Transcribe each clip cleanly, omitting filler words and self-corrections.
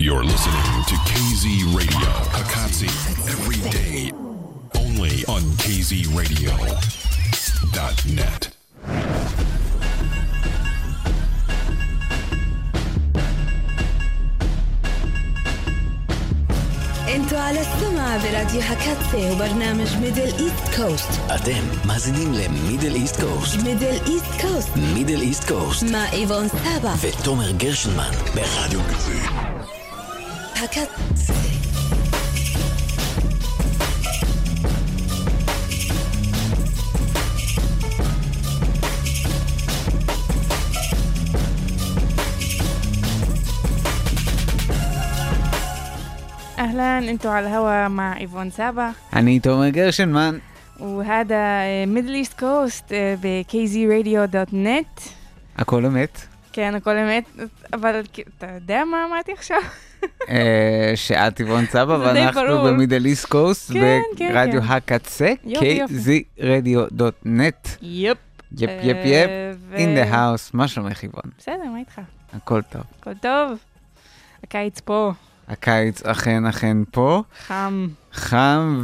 You're listening to KZ Radio, Hakatsi, every day, only on kzradio.net. انتوا على السمع براديو هكاتسي وبرنامج ميدل ايست كوست. אתם מאזינים למידל איסט קוסט. ميدل ايست كوست מידל איסט קוסט. مع إيفون سابا ותומר גרשנמן ברדיו כזה. هكاتسي. أهلا، انتوا على الهوا مع إيفون سابا אני תומר גרשנמן. وهذا ميدل إيست كوست ב-kzradio.net. הכל אמת. כן, הכל אמת, אבל אתה יודע מה אמרתי עכשיו? שאת איבון סבא זה די ואנחנו ברור. במידל איסט קוסט כן, כן, ברדיו כן. הקצה יופי, יופי. kzradio.net. יפ. יפ יפ יפ. in the house. מה שלומך איבון? בסדר, מה איתך? הכל טוב. הכל טוב. הקיץ פה, הקיץ אכן פה. חם. חם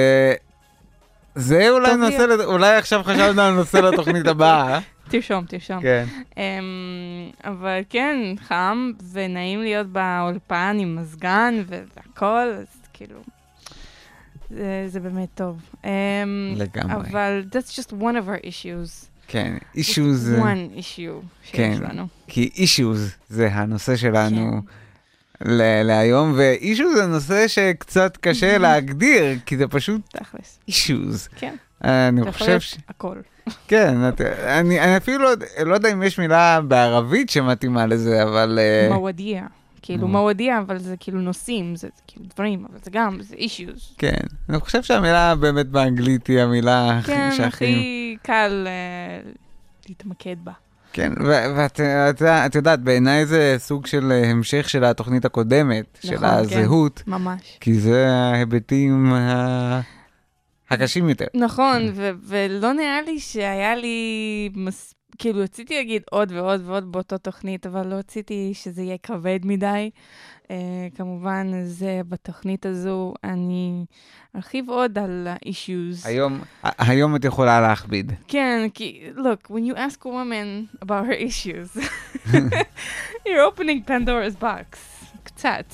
זה אולי טוב לי. נושא, אולי עכשיו חשבנו על נושא לתוכנית הבאה. תרשום. כן. אבל כן, חם, ונעים להיות באולפן עם מזגן והכל, אז כאילו, זה באמת טוב. לגמרי. אבל that's just one of our issues. כן, issues. one issue כן. שיש לנו. כי issues זה הנושא שלנו להיום, ו-issues זה נושא שקצת קשה להגדיר, כי זה פשוט תכלס. issues. כן. אני זה יכול חושב להיות ש... הכל. כן, אני אפילו לא יודע אם יש מילה בערבית שמתאימה לזה, אבל... מוודיה. כאילו מוודיה, אבל זה כאילו נושאים, זה כאילו דברים, אבל זה גם, זה issues. כן, אני חושב שהמילה באמת באנגלית היא המילה כן, שהכי... הכי קל להתמקד בה. כן, ואת יודעת, בעיניי זה סוג של המשך של התוכנית הקודמת, של נכון, הזהות, כן, ממש. כי זה ההיבטים הקשים יותר. נכון, ולא נראה לי שהיה לי, כאילו רציתי להגיד עוד ועוד ועוד באותו תוכנית, אבל לא רציתי שזה יהיה כבד מדי. כמובן, זה בתוכנית הזו, אני ארחיב עוד על ה-issues. היום את יכולה להכביד. כן, כי, look, when you ask a woman about her issues, you're opening Pandora's box, קצת.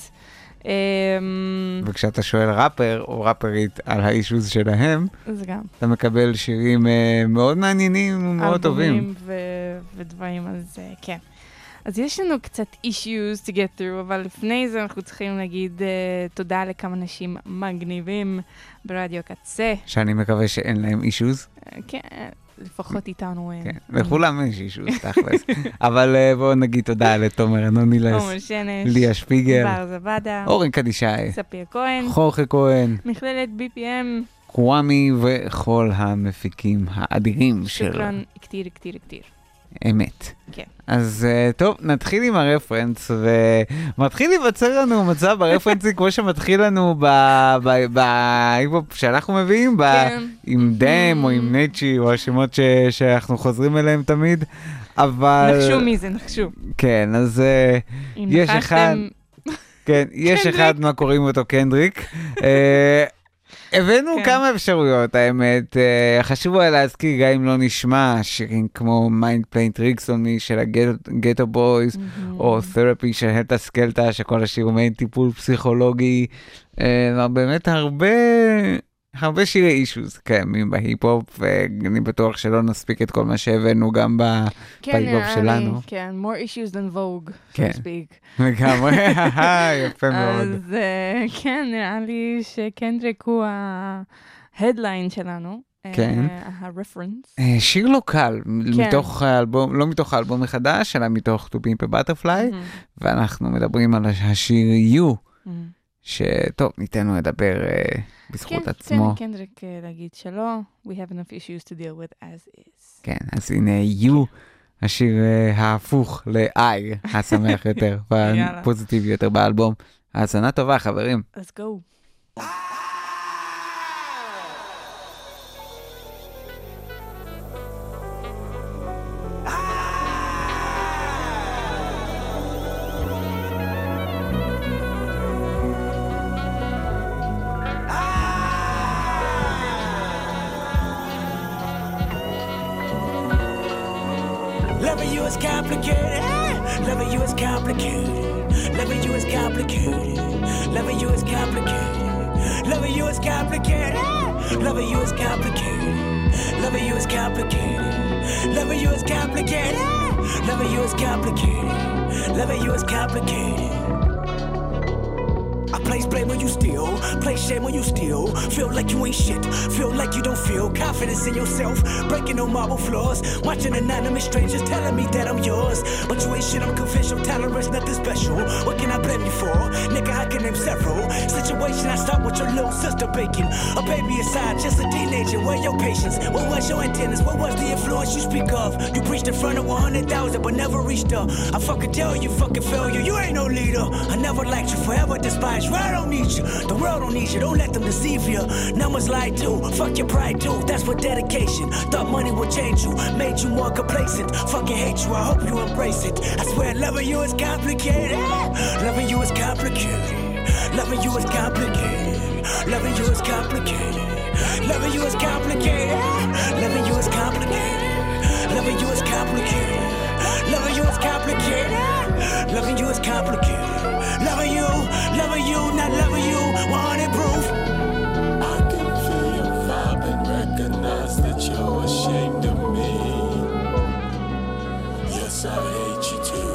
וכשאתה שואל ראפר או ראפרית על האישוז שלהם, זה גם. אתה מקבל שירים מאוד מעניינים ומאוד טובים. אלבומים ודברים, אז כן. אז יש לנו קצת issues to get through, אבל לפני זה אנחנו צריכים להגיד תודה לכמה אנשים מגניבים ברדיו קצה. שאני מקווה שאין להם אישוז. כן, לפחות איתנו. כן, לכולם יש אישוז, תכלס. אבל בואו נגיד תודה לתומר אנונילס, עומר שנש, ליה שפיגל, בר זבדה, אורן קדישאי, ספיר כהן, חורכה כהן, מכללת BPM, קוואמי וכל המפיקים האדירים של שוקרן, כתיר. אמת. כן. אז טוב, נתחיל עם הרפרנס, ומתחיל להיווצר לנו מצב ברפרנסים כמו שמתחיל לנו שאנחנו מביאים, עם דם או עם נצ'י, או השמות שאנחנו חוזרים אליהם תמיד, אבל... נחשו מי זה, נחשו. כן, אז יש אחד... כן, יש אחד מה קוראים אותו קנדריק. הבאנו כמה אפשרויות, האמת. חשוב היה להזכיר, גם אם לא נשמע, שירים כמו Mind Playing Tricks on Me של הגטו בויז, או Therapy של הלטה סקלטה, שכל השיר הוא מעין טיפול פסיכולוגי. באמת הרבה שירי אישוז קיימים בהיפ-הופ, ואני בטוח שלא נספיק את כל מה שהבאנו גם בהיפ-הופ שלנו. כן, more issues than Vogue, so to speak. לגמרי, יפה מאוד. אז כן, נראה לי שקנדריק הוא ההדליין שלנו. כן. הרפרנס. שיר לא קל, מתוך האלבום, לא מתוך האלבום החדש, אלא מתוך To Pimp a Butterfly, ואנחנו מדברים על השיר You, שטוב, ניתן לו לדבר בזכות עצמו. כן, קנדריק להגיד שלא, we have enough issues to deal with as is. כן, אז הנה You, השיר ההפוך ל-I, השמח יותר, והפוזיטיבי יותר באלבום. האזנה טובה, חברים. Let's go. Loving you is complicated. Loving you is complicated. Loving you is complicated. Loving you is complicated. Loving you is complicated. Loving you is complicated. Loving you is complicated. Loving you is complicated. Loving you is complicated. Loving you is complicated. I place blame when you steal, place shame when you steal. Feel like you ain't shit, feel like you don't feel confidence in yourself. Breaking no marble floors, watching anonymous strangers telling me that I'm yours. But you ain't shit, I'm confidential, tolerance, nothing special. What can I blame you for? Nigga, I can name several. Situation I start with your little sister baking. A baby aside, just a teenager, where your patience? What was your antennas? What was the influence you speak of? You preached in front of 100,000 but never reached her. I fucking tell you, fucking failure, you ain't no leader. I never liked you, forever despised you. I don't need you, the world don't need you, don't let them deceive you. Numbers lie too, fuck your pride too, that's what dedication. Thought money would change you, made you more complacent. Fucking hate you, I hope you embrace it. I swear loving you is complicated. Loving you is complicated. Loving you is complicated. Loving you is complicated. Loving you is complicated. Loving you is complicated. Loving you is complicated. Loving you is complicated. Loving you is complicated. Loving you, not loving you, 100 proof. I can feel your vibe and recognize that you're ashamed of me. Yes, I hate you too.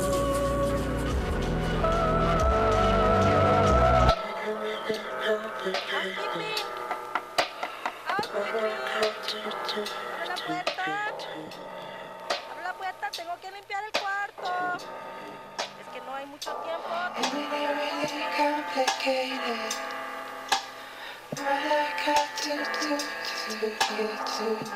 Abre la puerta, tengo que limpiar el cuarto. Es que no hay mucho tiempo. Complicated. What I got to do to get to you.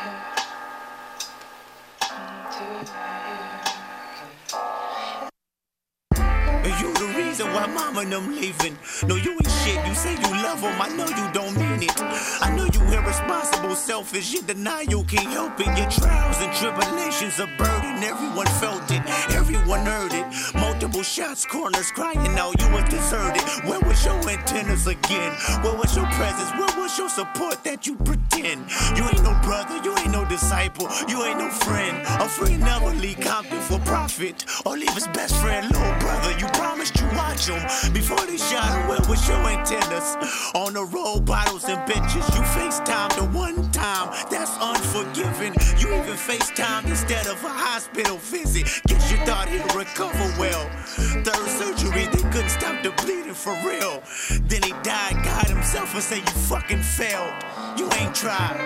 You the reason why mama and them leaving. No, you ain't shit. You say you love them. I know you don't mean it. I know you irresponsible, selfish. You deny you can't help it. Your trials and tribulations are burden. Everyone felt it. Everyone heard it. Multiple shots, corners crying out. You was deserted. Where was your antennas again? Where was your presence? Where was your support that you pretend? You ain't no brother. You ain't no disciple. You ain't no friend. A friend never leave Compton for profit or leave his best friend, little brother. You promised you watch them before they shot him. Where was your antennas? On the road, bottles and benches. You FaceTime the one time, that's unforgiving. You even FaceTime instead of a hospital visit. Guess you thought he'd recover well. Third surgery, they couldn't stop the bleeding for real. Then he died, God himself, and say you fucking failed. You ain't tried.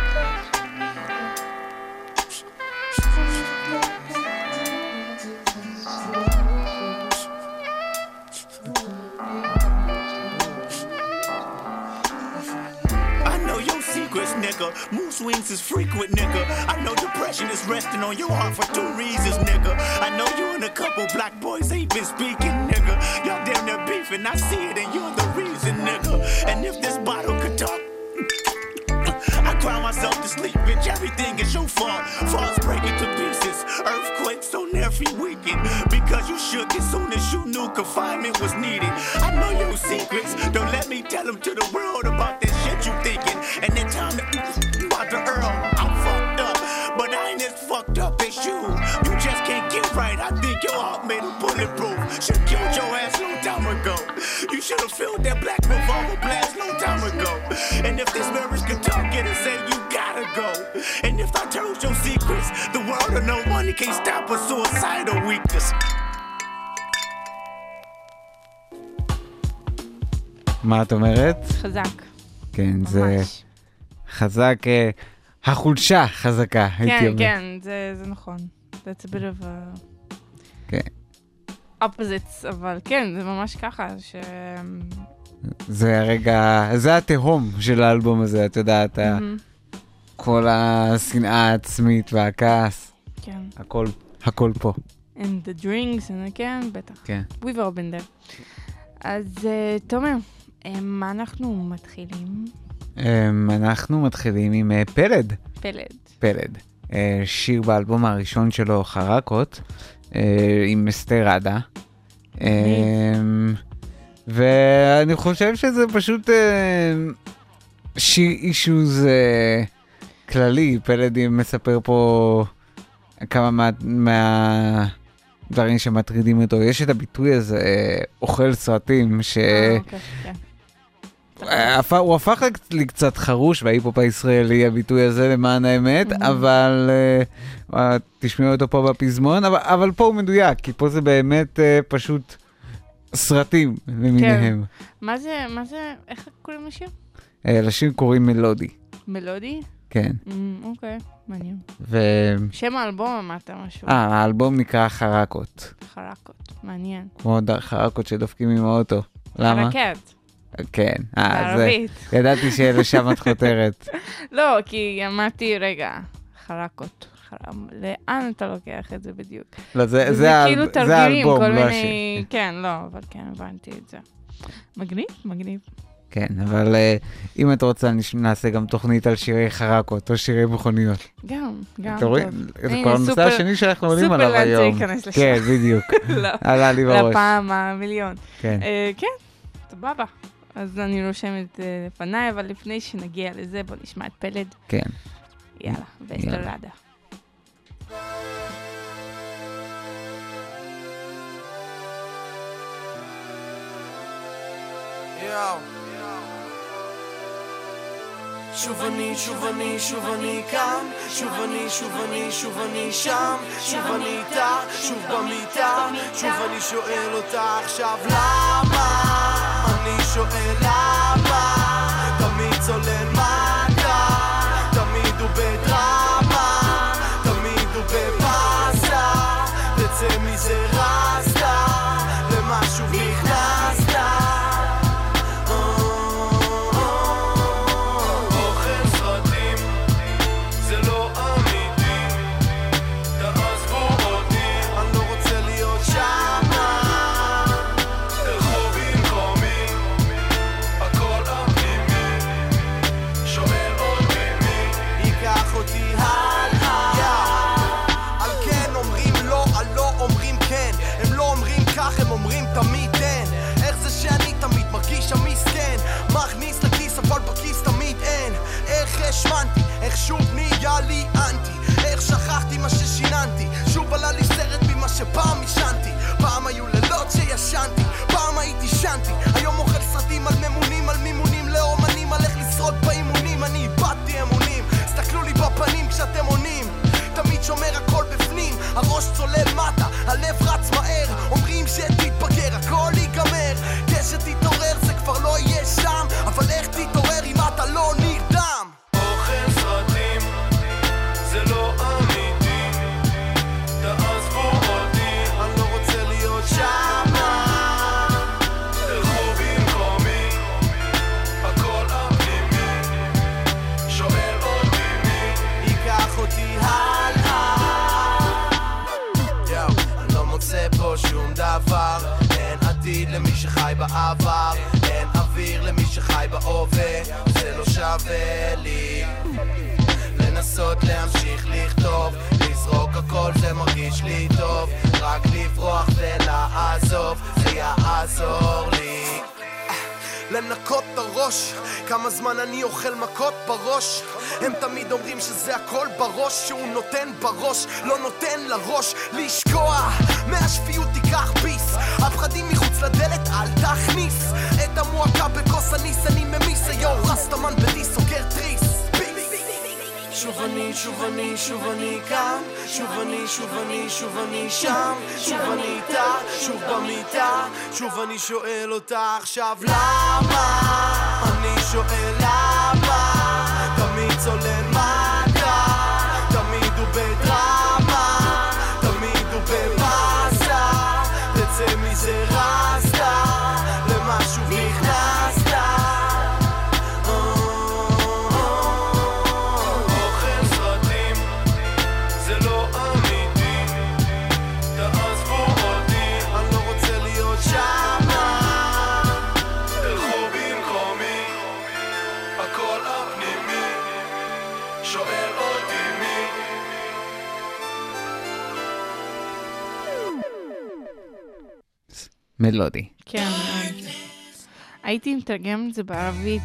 Nigga, mood swings is frequent, nigga. I know depression is resting on your heart for 2 reasons, nigga. I know you and a couple black boys ain't been speaking, nigga. Y'all damn near beefing, I see it, and you're the reason, nigga. And if this bottle could talk, I cry myself to sleep, bitch. Everything is your fault. Falls breaking to pieces, earthquakes on every weekend. Because you shook as soon as you knew confinement was needed. I know your secrets, don't let me tell them to the world about this shit you thinking. And that time that you about to Earl, I'm fucked up, but I ain't as fucked up as you. You just can't get right. I think your heart made a bulletproof. Should've killed your ass long time ago. You should've filled that black revolver blast long time ago. And if this marriage could talk, it'd say you gotta go. And if I told your secrets, the world of no money can't stop a suicidal weakness. מה את אומרת? חזק. כן, זה חזק, החולשה חזקה, הייתי אומר. כן, זה נכון. That's a bit of a... כן. opposites, אבל כן, זה ממש ככה, זה הרגע, זה התהום של האלבום הזה, את יודעת, כל השנאה העצמית והכעס, כן. הכל פה. And the drinks, כן, בטח. כן. We've all been there. אז תומר, מה אנחנו מתחילים? אנחנו מתחילים עם פלד. שיר באלבום הראשון שלו, חרקות, עם אסתר עדה. ואני חושב שזה פשוט שיר אישוז כללי. פלד מספר פה כמה מהדברים שמטרידים אותו. יש את הביטוי הזה, אוכל סרטים, הוא הפך לי קצת חרוש בהיפ-הופ הישראלי, הביטוי הזה למען האמת, אבל תשמעו אותו פה בפזמון, אבל פה הוא מדויק, כי פה זה באמת פשוט סרטים למיניהם. מה זה, איך קוראים לשיר? לשיר קוראים מלודי. מלודי? כן. אוקיי, מעניין. שם האלבום אמרת משהו. האלבום נקרא חרקות. חרקות, מעניין. כמו חרקות שדופקים עם האוטו. למה? חרקת. כן. בערבית. ידעתי שלשם את חותרת. לא, כי אמרתי, רגע, חרקות. לאן אתה לוקח את זה בדיוק? לא, זה כאילו תרגילים, כל לא מיני... כן, לא, אבל כן, הבנתי את זה. מגניב. כן, אבל אם את רוצה, נעשה גם תוכנית על שירי חרקות או שירי מכוניות. גם אתה רואה? זה כבר הנושא השני שאנחנו עולים עליו היום. סופר להיכנס לשם. כן, בדיוק. עלה לי בראש. לפעם המיליון. כן. כן, סבבה. אז אני רושמת לפניי, אבל לפני שנגיע לזה, בוא נשמע את פלד. כן. יאללה, ואסטרדה. שוב אני כאן, שוב אני שם, שוב אני איתה, שוב במיטה, שוב אני שואל אותה עכשיו למה, אני שואל למה, תמיד צולל מטה, תמיד הוא בדרמה, תמיד הוא בבאסה, תצא מזה רסטה, למשהו נכנסת. איך שוב נהיה לי אנטי, איך שכחתי מה ששיננתי, שוב עלה לי סרט ממה שפעם ישנתי, פעם היו לילות שישנתי, פעם הייתי שנתי, היום אוכל סרטים על ממונים, על מימונים לאומנים, על איך לשרוד באימונים, אני איבדתי אמונים, סתכלו לי בפנים כשאתם עונים, תמיד שומר הכל בפנים, הראש צולל מטה, הלב רץ מהר, אומרים שתתבגר, הכל ייגמר, כשתתעורר זה כבר לא יהיה שם, אבל איך תתעורר אם אתה לא נרדם? שום דבר, אין עתיד למי שחי בעבר, אין אוויר למי שחי בהווה, זה לא שווה לי לנסות להמשיך לכתוב, לזרוק הכל זה מרגיש לי טוב, רק לברוח ולעזוב זה יעזור לי. לנקות את הראש, כמה זמן אני אוכל מכות בראש, הם תמיד אומרים שזה הכל בראש, שהוא נותן בראש, לא נותן לראש לשקוע, מהשפיות תיקח ביס, הפחדים מחוץ לדלת אל תכניס, את המועקה בכוס הניס אני ממיס, יו רסטמן בדי סוגר טריס. שוב אני כאן, שוב אני שם, שוב אני איתה, שוב במיטה, שוב אני שואל אותה עכשיו למה, אני שואל למה, תמיד צולל מטה, תמיד הוא בדרמה, תמיד הוא בבאסה, תצא מזה רסטה, למשהו נכנסת. מלודי. כן, הייתי מתרגם את זה בערבית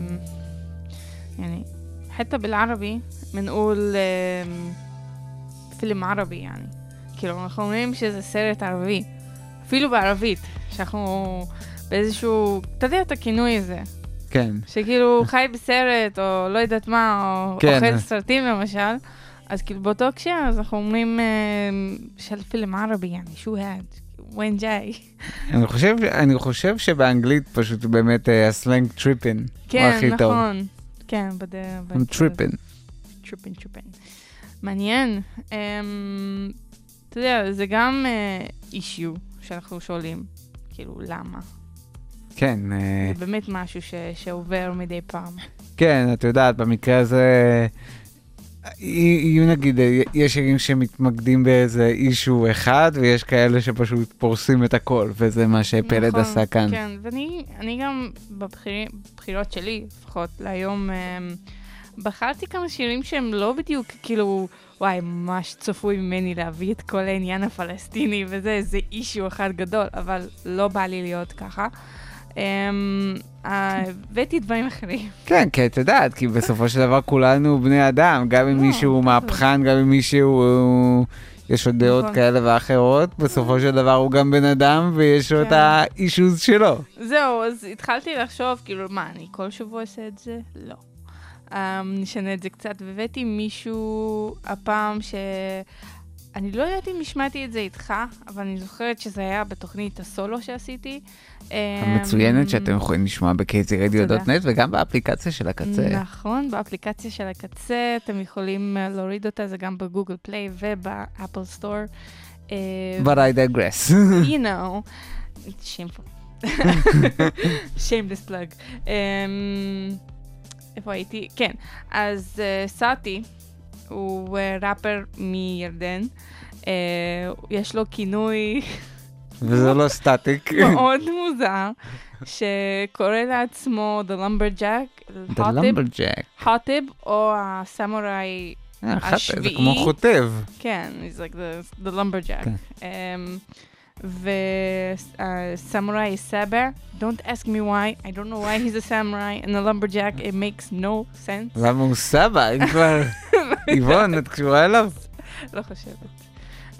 يعني حتى بالعربي بنقول פילם ערבי, יעני. כאילו, אנחנו אומרים שזה סרט ערבי. אפילו בערבית, שאנחנו באיזשהו, אתה יודע את הכינוי הזה. כן. שכאילו חי בסרט, או לא יודעת מה, או כן. אוכל סרטים למשל. אז כאילו באותו הקשר, אז אנחנו אומרים של פילם ערבי, יעני, שו had, when jay. אני חושב שבאנגלית פשוט באמת הסלנג טריפין. כן, הכי טוב. נכון. כן, טריפין. טריפין. מעניין. אתה יודע, זה גם אישיו שאנחנו שואלים, כאילו, למה? כן. זה באמת משהו שעובר מדי פעם. כן, את יודעת, במקרה הזה, יהיו נגיד, יש שירים שמתמקדים באיזה אישו אחד, ויש כאלה שפשוט פורסים את הכל, וזה מה שפלד עשה כאן. כן, ואני גם בבחירות שלי, לפחות להיום, בחרתי כמה שירים שהם לא בדיוק, כאילו, וואי, ממש צפוי ממני להביא את כל העניין הפלסטיני, וזה אישיו אחד גדול, אבל לא בא לי להיות ככה. הבאתי דברים אחרים. כן, כי את יודעת, כי בסופו של דבר כולנו בני אדם, גם אם מישהו מהפכן, גם אם מישהו יש עוד דעות כאלה ואחרות, בסופו של דבר הוא גם בן אדם ויש לו את האישוז שלו. זהו, אז התחלתי לחשוב, כאילו, מה, אני כל שבוע אעשה את זה? לא. נשנה את זה קצת, והבאתי מישהו הפעם אני לא יודעת אם השמעתי את זה איתך, אבל אני זוכרת שזה היה בתוכנית הסולו שעשיתי. המצוינת שאתם יכולים לשמוע ב-kzradio.net וגם באפליקציה של הקצה. נכון, באפליקציה של הקצה, אתם יכולים להוריד אותה, זה גם בגוגל פליי ובאפל סטור. But I digress. You know, it's shameful. Shameless plug. איפה הייתי? כן, אז סאטי. הוא ראפר מירדן, יש לו כינוי וזה לא סטטיק. מאוד מוזר, שקורא לעצמו The Lumberjack, The Lumberjack. חוטב או הסמוראי השביעי. זה כמו חוטב. כן, he's like the Lumberjack. וסמוראי סבר, don't ask me why, I don't know why he's a samurai and a lumberjack, it makes no sense. למה הוא סבא? אם כבר... איבון, את קשורה אליו? לא חושבת.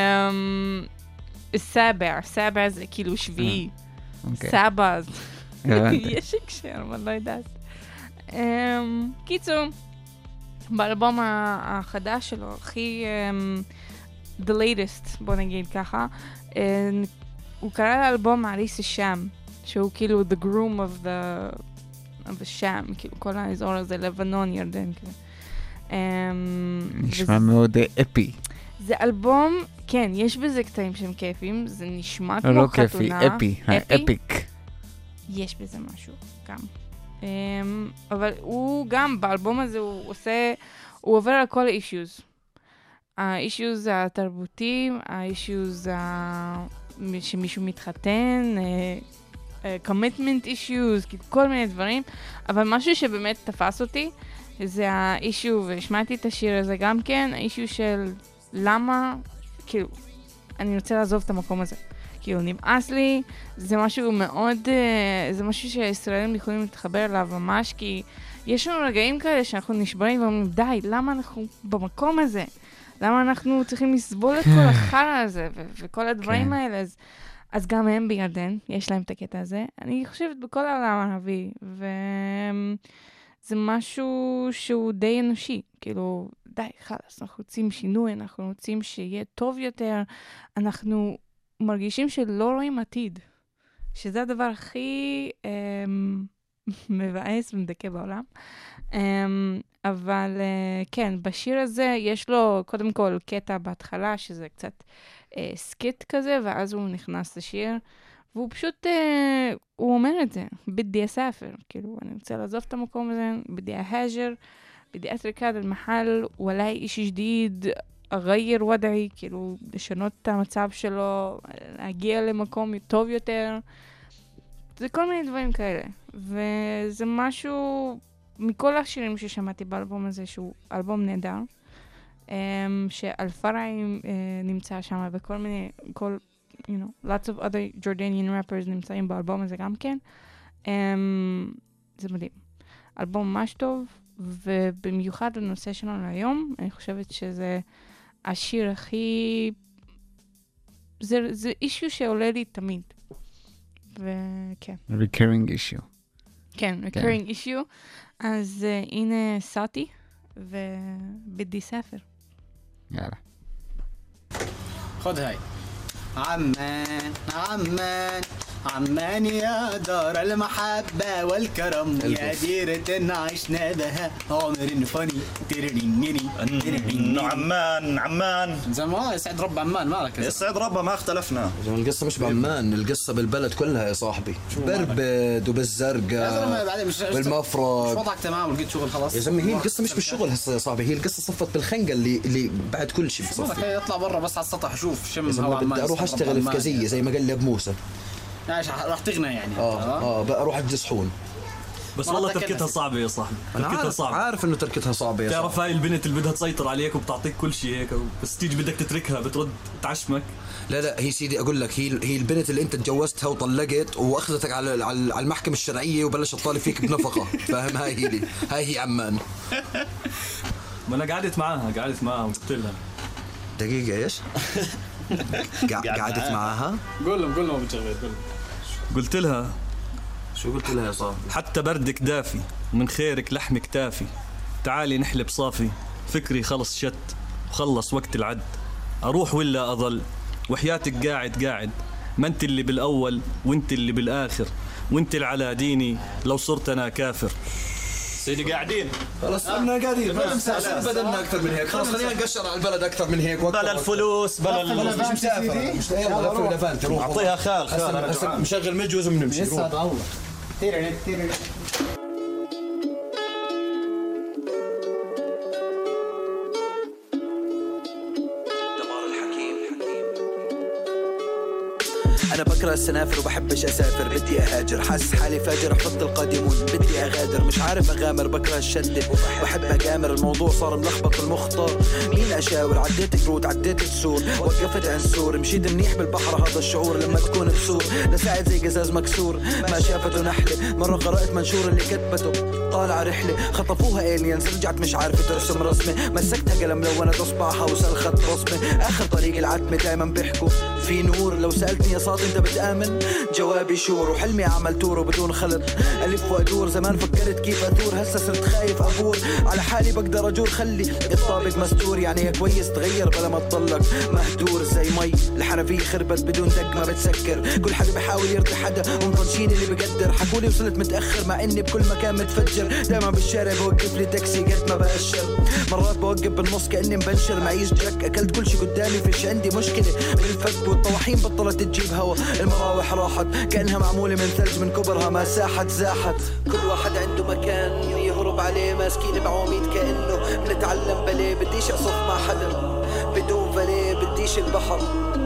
סבר זה כאילו שביעי. סבא, יש הקשר, אבל לא יודעת. קיצור, באלבום החדש שלו, הכי the latest, בוא נגיד ככה, הוא קרא לאלבום אריס השם, שהוא כאילו the groom of the שם, כאילו כל האזור הזה, לבנון, ירדן, כאילו. נשמע מאוד אפי. זה אלבום, כן, יש בזה קטעים שהם כיפים, זה נשמע כמו לא חתונה. כיפי, אפי, האפיק. יש בזה משהו, גם. אבל הוא גם, באלבום הזה הוא עובר על כל האישיוז. האישיוז התרבותיים, האישיוז שמישהו מתחתן, commitment issues, כל מיני דברים, אבל משהו שבאמת תפס אותי, זה האישיו, והשמעתי את השיר הזה גם כן, האישיו של למה, כאילו, אני רוצה לעזוב את המקום הזה. כאילו, נמאס לי, זה משהו מאוד, זה משהו שהישראלים יכולים להתחבר אליו ממש, כי יש לנו רגעים כאלה שאנחנו נשברים ואומרים, די, למה אנחנו במקום הזה? למה אנחנו צריכים לסבול את כל החרא הזה וכל הדברים האלה? אז גם הם בירדן, יש להם את הקטע הזה. אני חושבת בכל העולם הערבי, וזה משהו שהוא די אנושי. כאילו, די, חלס, אנחנו רוצים שינוי, אנחנו רוצים שיהיה טוב יותר, אנחנו מרגישים שלא רואים עתיד, שזה הדבר הכי מבאס ומדכא בעולם. אבל כן, בשיר הזה יש לו קודם כל קטע בהתחלה, שזה קצת סקיט כזה, ואז הוא נכנס לשיר, והוא פשוט, הוא אומר את זה, בדי הספר, כאילו, אני רוצה לעזוב את המקום הזה, בדי ההג'ר, בדי אתרקד אל-מחל, ואולי איש ג'דיד, אגיר ודעי, כאילו, לשנות את המצב שלו, להגיע למקום טוב יותר, זה כל מיני דברים כאלה, וזה משהו מכל השירים ששמעתי באלבום הזה, שהוא אלבום נהדר, שאלפראי נמצא שם, וכל מיני, you know, lots of other Jordanian rappers נמצאים באלבום הזה גם כן. זה מדהים. אלבום ממש טוב, ובמיוחד הנושא שלנו היום, אני חושבת שזה השיר הכי... זה אישיו שעולה לי תמיד. וכן. recurring issue. כן, recurring issue. אז הנה סאטי ובדי ספר. יאללה. خد هاي عمان عمان عمان يا دار المحبة والكرم يا ديرة عشنا بها عمر فني عمان زمان يسعد رب عمان مالك يسعد ربه ما اختلفنا. القصة مش بعمان، القصة بالبلد كلها يا صاحبي، بربد وبالزرقاء بالمفرق. مش وضعك تمام ولقيت شغل خلاص يا زلمة هي القصة مش بالشغل هسه يا صاحبي، هي القصة صفت بالخنقة اللي بعد كل شيء بصفي. يطلع برا بس على السطح شوف شم هوا عمان. بدي اروح اشتغل في كزية زي ما قال لي ابو موسى. راح تغنى يعني. بقى اروح الجسحون. بس والله تركتها صعبة يا صاحبي. أنا عارف إنه تركتها صعبة يا صاحبي. تعرف هاي البنت اللي بدها تسيطر عليك وبتعطيك كل شيء هيك، بس تيجي بدك تتركها بترد تعشمك. لا هي سيدي أقول لك هي البنت اللي أنت تجوزتها وطلقت وأخذتك على المحكمة الشرعية وبلشت تطالب فيك بنفقة. فاهم؟ هاي هي عمان. ما أنا قعدت معاها وقلت لها. دقيقة إيش؟ قعدت معاها؟ قول لهم ما بتشغل. قلت لها شو قلت لها يا صاحبي؟ حتى بردك دافي ومن خيرك لحمك تافي، تعالي نحلب صافي، فكري خلص شت وخلص وقت العد، أروح ولا أظل وحياتك قاعد ما انت اللي بالأول وانت اللي بالآخر وانت اللي على ديني لو صرت أنا كافر. سيدي قاعدين خلاص احنا قاعدين بدلنا اكثر من هيك، خلاص خلينا نقشر على البلد اكثر من هيك. بلا الفلوس مش مسافر مش يلا اعطيها خال مشغل مجوز وبنمشي. يسعد الله. تيري أنا بكره السنافر وبحبش أسافر، بدي أهاجر حاسس حالي فاجر أحط القادمون بدي أغادر، مش عارف أغامر بكره الشدة بحب أغامر، الموضوع صار ملخبط المخطر مين أشاور، عديت قرود عديت السور وقفت عنسور، مشيت منيح بالبحر هذا الشعور لما تكون بسور، لساعد زي قزاز مكسور ما شافته نحلة، مرة قرأت منشور اللي كتبته طالع رحلة خطفوها إيليانز رجعت مش عارفة ترسم رسمة، مسكتها قلم لونت أصبعها وسلخت رسمة، آخر طريق العتمة دايما بيحكوا في نور، لو سألتني يا صادق انت بتآمن جوابي شور، وحلمي اعمل تور وبدون خلط الف وادور، زمان فكرت كيف اثور هسه صرت خايف ابور، على حالي بقدر اجور خلي الطابق مستور، يعني كويس تغير بلا ما تضلك مهدور زي مي الحنفيه خربت بدون دق ما بتسكر، كل حدا بحاول يرضي حدا ومطنشين اللي بقدر، حكولي وصلت متاخر مع اني بكل مكان متفجر، دايما بالشارع بوقف لي تاكسي قد ما بأشر، مرات بوقف بالنص كاني مبنشر معيش جك، اكلت كل شي قدامي فيش عندي مشكله بالفك، والطواحين بطلت تجيب هوا، المراوح راحت كأنها معمولة من ثلج من كبرها ما ساحت زاحت، كل واحد عنده مكان يهرب عليه ماسكين بعواميد كأنه بنتعلم باليه، بديش أصف مع حدا بدون فاليه، بديش البحر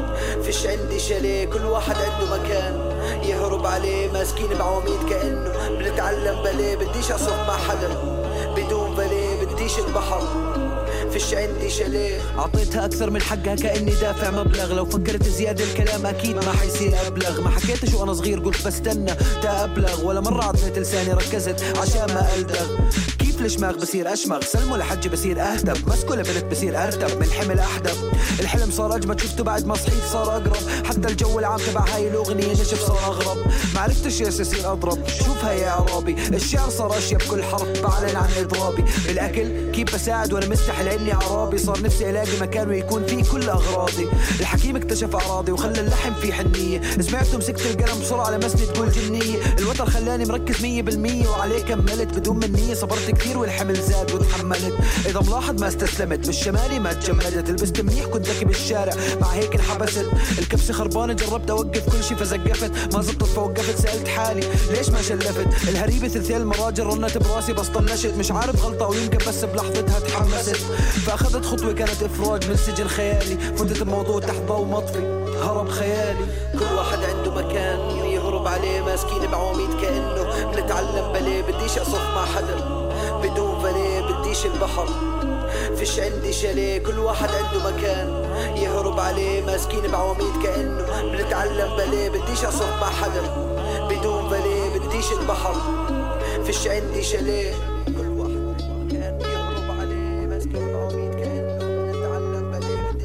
فيش عندي شاليه، كل واحد عنده مكان يهرب عليه ماسكين بعواميد كأنه بنتعلم باليه، بديش أصف مع حدا بدون فاليه، بديش البحر فيش عندي شاليه، عطيتها أكثر من حقها كأني دافع مبلغ، لو فكرت زيادة الكلام أكيد ما حيصير أبلغ، ما حكيتش وأنا صغير قلت بستنى تا أبلغ، ولا مرة عطيت لساني ركزت عشان ما ألدغ، كيف الشماغ بصير أشمغ سلموا لحجي بصير أهدب، مسكوا لبنت بصير أرتب من حمل أحدب، الحلم صار أجمد شفته بعد ما صحيت صار أقرب، حتى الجو العام تبع هاي الأغنية جشف صار أغرب، معرفتش ياس يصير أضرب، شوفها يا عرابي الشعر صار أشياء بكل حرف بعلن عن إضرابي، بالأكل كيف بساعد وأنا مستحيل إني عرابي، صار نفسي ألاقي مكان ويكون فيه كل أغراضي، الحكيم اكتشف أراضي وخلى اللحم فيه حنية، سمعته مسكت القلم بسرعة لمسني تقول جنية، الوتر خلاني مركز 100% وعليه كملت بدون منية، صبرت كثير والحمل زاد وتحملت، إذا ملاحظ ما استسلمت بالشمالي ما تجمدت، لبست منيح كنت ذكي بالشارع مع هيك انحبست، الكبسة خربانة جربت أوقف كل شي فزقفت، ما زبطت فوقفت سألت حالي ليش ما شلفت، الهريبة ثلثي المراجل رنت براسي بس طنشت، مش عارف غلطة ويمكن بس بلحظتها تحمست، فأخذت خطوة كانت إفراج من سجن خيالي، فتت الموضوع تحت ضوء مطفي هرب خيالي، كل واحد عنده مكان يهرب عليه ماسكين بعواميد كأنه بنتعلم باليه، بديش أصف مع حدا بدون فاليه، بديش البحر فيش عندي شاليه، كل واحد عنده مكان يهرب عليه ماسكين بعواميد كأنه بنتعلم باليه، بديش أصف مع حدا بدون فاليه، بديش البحر فيش عندي شاليه، كل واحد عنده مكان يهرب عليه ماسكين بعواميد كأنه بنتعلم باليه.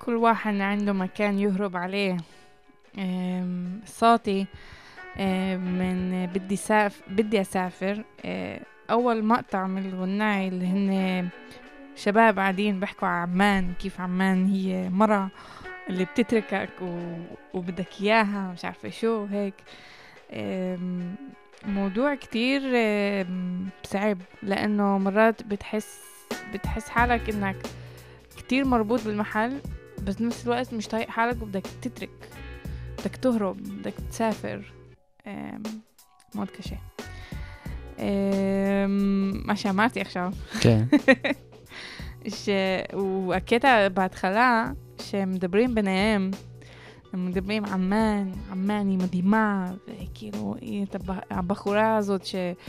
كل واحد عنده مكان يهرب عليه. صوتي من بدي أسافر. أول مقطع من الغناية اللي هن شباب قاعدين بيحكوا عن عمان، كيف عمان هي مرة اللي بتتركك وبدك إياها مش عارفة شو هيك. موضوع كتير صعب، لأنه مرات بتحس حالك إنك كتير مربوط بالمحل، بس نفس الوقت مش طايق حالك وبدك تترك، بدك تهرب، بدك تسافر. מאוד קשה. מה שאמרתי עכשיו. כן. והקטע בהתחלה, שהם מדברים ביניהם, הם מדברים עמן היא מדהימה, וכאילו, הבחורה הזאת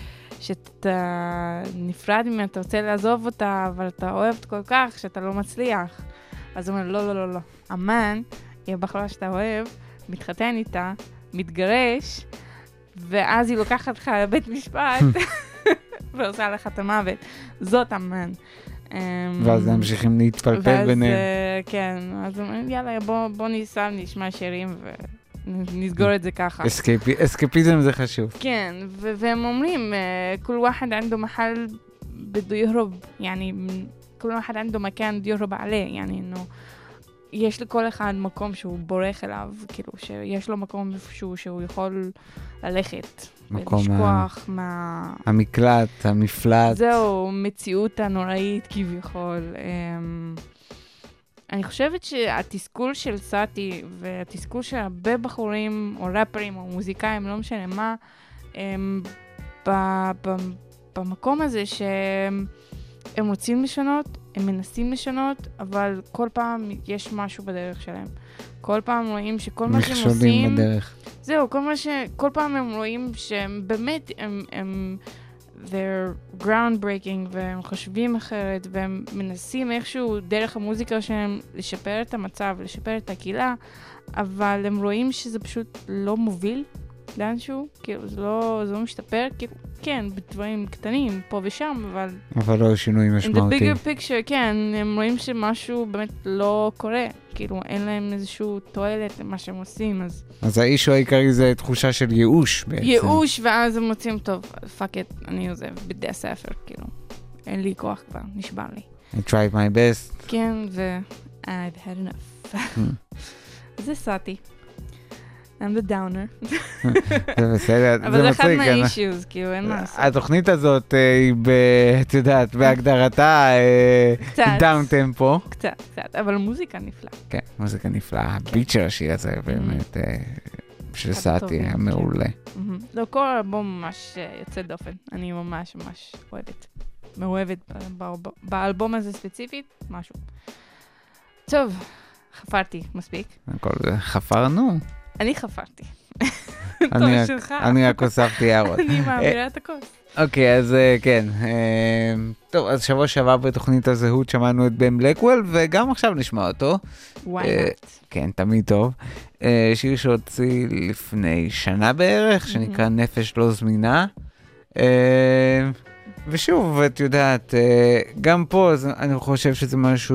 שאתה נפרד ממנה, אתה רוצה לעזוב אותה, אבל אתה אוהב כל כך שאתה לא מצליח. אז הוא אומר, לא. עמן היא הבחורה שאתה אוהב, מתחתן איתה, מתגרש, ואז היא לוקחת לך לבית משפט, ועושה לך את המוות. זאת עמן. ואז הם ממשיכים להתפלפל ביניהם. כן, אז יאללה, בוא ניסע, נשמע שירים ונסגור את זה ככה. אסקפיזם זה חשוב. כן, והם אומרים, כל אחד عنده محل بده يهرب, يعني כל אחד عنده مكان يهرب عليه, يعني انه יש לכל אחד מקום שהוא בורח אליו, כאילו שיש לו מקום איפשהו שהוא יכול ללכת, ולשכוח המקלט, המפלט. זהו, מציאות הנוראית כביכול. אני חושבת שהתסכול של סאטי, והתסכול של הרבה בחורים, או ראפרים, או מוזיקאים, לא משנה מה, במקום הזה שהם רוצים לשנות, הם מנסים לשנות, אבל כל פעם יש משהו בדרך שלהם. כל פעם רואים שכל מה שהם עושים... מכשולים בדרך. זהו, כל פעם הם רואים שהם באמת, הם they're groundbreaking, והם חושבים אחרת, והם מנסים איכשהו דרך המוזיקה שלהם לשפר את המצב, לשפר את הקהילה, אבל הם רואים שזה פשוט לא מוביל לאנשהו, כאילו זה לא משתפר, כאילו כן, בדברים קטנים, פה ושם, אבל לא שינוי משמעותי. In the bigger picture, כן, הם רואים שמשהו באמת לא קורה, כאילו אין להם איזשהו תועלת למה שהם עושים, אז האישו העיקרי זה תחושה של ייאוש בעצם. ייאוש, ואז הם מוצאים, טוב, fuck it, אני עוזב, בדי הספר, כאילו, אין לי כוח כבר, נשבר לי. I tried my best. כן, I've had enough. זה סאטי. I'm the downer. זה בסדר, זה מצחיק. אבל זה אחד מהאישיוז, כאילו, אין מה לעשות. התוכנית הזאת היא, את יודעת, בהגדרתה דאון טמפו. קצת, אבל מוזיקה נפלאה. כן, מוזיקה נפלאה. הביט של השיר הזה באמת, של סאטי, היה מעולה. לא, כל אלבום ממש יוצא דופן. אני ממש אוהבת. מאוהבת באלבום הזה ספציפית, משהו. טוב, חפרתי מספיק. חפרנו. אני חפרתי. אני רק הוספתי הערות. אני מעבירה את הכוס. אוקיי, אז כן. טוב, אז שבוע שעבר בתוכנית הזהות שמענו את בן בלקוול, וגם עכשיו נשמע אותו. כן, תמיד טוב. שיר שהוציא לפני שנה בערך, שנקרא נפש לא זמינה. ושוב, את יודעת, גם פה אני חושב שזה משהו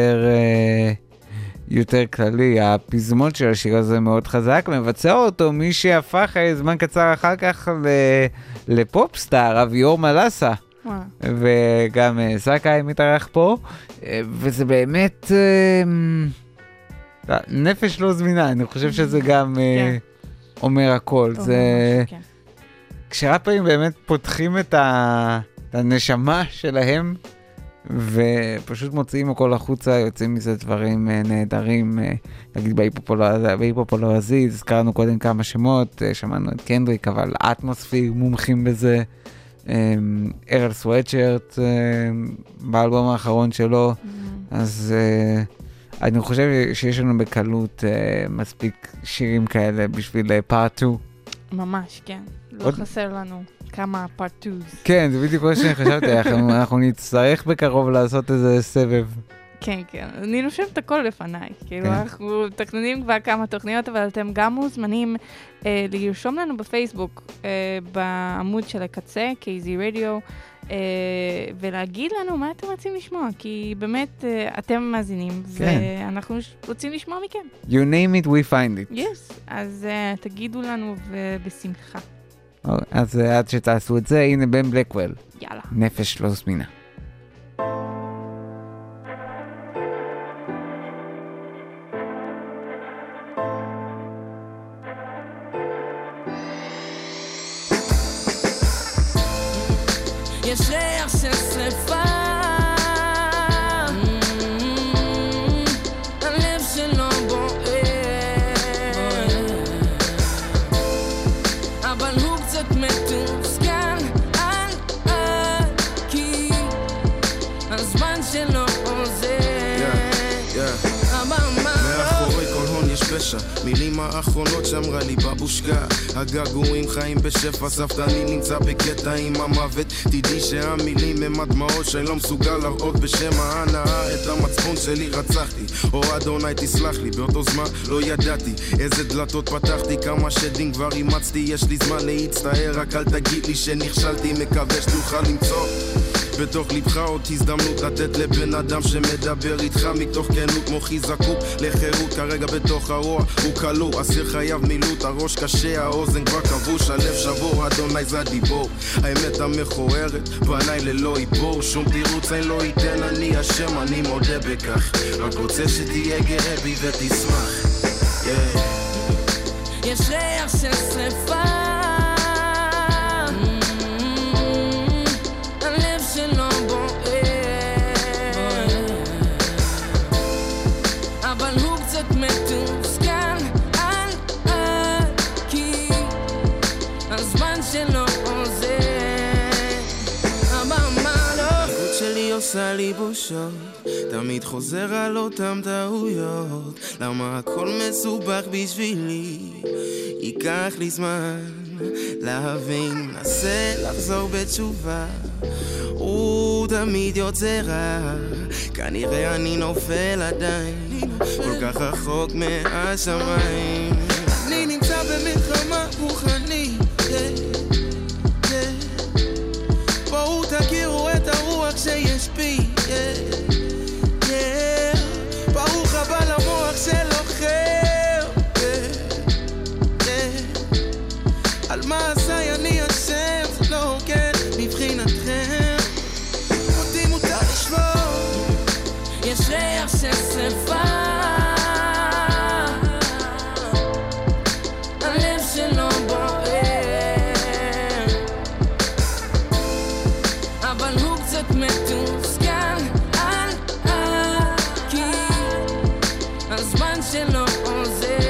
יותר כללי. הפזמון של השיר הזה מאוד חזק, מבצע אותו מי שהפך זמן קצר אחר כך לפופסטאר, אביור מלאסה. וגם סאקאי מתארח פה, וזה באמת נפש לא זמינה. אני חושב שזה גם אומר הכל. כשראפרים באמת פותחים את הנשמה שלהם, ופשוט מוציאים הכל החוצה, יוצאים מזה דברים נהדרים. נגיד בהיפופולריזי, הזכרנו קודם כמה שמות, שמענו את קנדריק, אבל אטמוספיר מומחים בזה, ארל סוואטשרט באלבום האחרון שלו. אז אני חושב שיש לנו בקלות מספיק שירים כאלה בשביל פארט 2. ממש, כן. לא חסר לנו כמה פארט 2. כן, זה בדיוק מה שאני חשבתי, אנחנו נצטרך בקרוב לעשות איזה סבב. כן, כן. אני רושמת הכל לפניי. כאילו, אנחנו מתכננים כבר כמה תוכניות, אבל אתם גם מוזמנים לרשום לנו בפייסבוק, בעמוד של הקצה, KZ Radio, ולהגיד לנו מה אתם רוצים לשמוע, כי באמת אתם מאזינים, ואנחנו רוצים לשמוע מכם. You name it, we find it. Yes, אז תגידו לנו ובשמחה. אז עד שתעשו את זה, הנה בן בלקוול. יאללה. נפש לא זמינה. יש ריח של שריפה, הלב שלו בוער, אבל הוא קצת מתוסכל, כי הזמן שלו עוזר. מאחורי כל הון יש פשע, מילים האחרונות שאמרה לי בבושקה, הגעגועים חיים בשפע, סבתני נמצא בקטע עם המוות, תדעי שהמילים הם הדמעות שאני לא מסוגל להראות בשם ההנאה, את המצפון שלי רצחתי, או אדוני תסלח לי, באותו זמן לא ידעתי איזה דלתות פתחתי, כמה שדים כבר אימצתי, יש לי זמן להצטער, רק אל תגיד לי שנכשלתי, מקווה שתוכל למצוא בתוך לבך עוד הזדמנות לתת לבן אדם שמדבר איתך מתוך כנות, מוחי זקוק לחירות, כרגע בתוך הרוע הוא כלוא, אסיר חייב מילוט, הראש קשה, האוזן כבר כבוש, הלב שבור, אדוני זה הדיבור, האמת המכוערת, פניי ללא איפור, שום תירוץ אני לא ייתן, אני אשם, אני מודה בכך, רק רוצה שתהיה גאה בי ותשמח. יש ריח של שריפה, שלא בוער, אבל הוא קצת מתוסכל, כי הזמן שלו עוזר. החוט שלי עושה לי בושות, תמיד חוזר על אותם טעויות, למה הכל מסובך בשבילי, ייקח לי זמן להבין, נסה לחזור בתשובה, הוא תמיד יוצא רע, כנראה אני נופל עדיין, כל כך רחוק מהשמיים, אני נמצא במלחמה רוחנית, בואו תכירו את הרוח שיש בי, ברוך הבא למוח של אוכל, על מה עשיי אני אשם, זה לא הוגן מבחינתכם, אותי מותר לשבור. יש ריח של שריפה, הלב שלו בוער, אבל הוא קצת מתוסכל, כי הזמן שלו עוזר.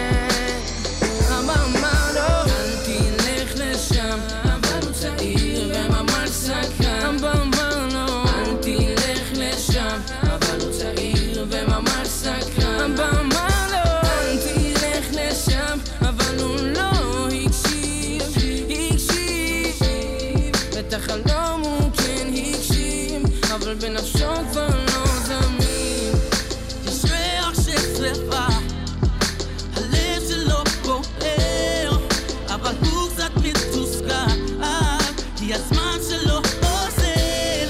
החלום הוא כן הגשים, אבל בנפשו כבר לא זמין. יש ריח של שריפה, הלב שלו בוער, אבל הוא קצת מתוסכל, כי הזמן שלו עוזר.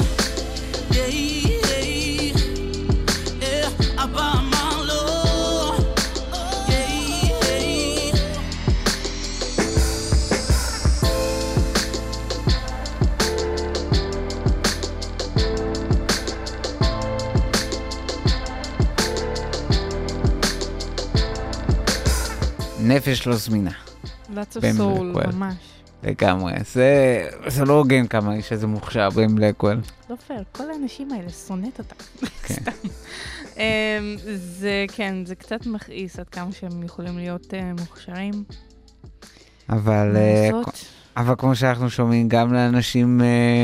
אבא אמר לו, נפש לא זמינה. Lots of soul, ממש. לגמרי. זה לא הוגן כמה איש איזה מוכשר בן בלקוול. לא פייר, כל האנשים האלה שונאת אותם. סתם. זה כן, זה קצת מכעיס עד כמה שהם יכולים להיות מוכשרים. אבל כמו שאנחנו שומעים, גם לאנשים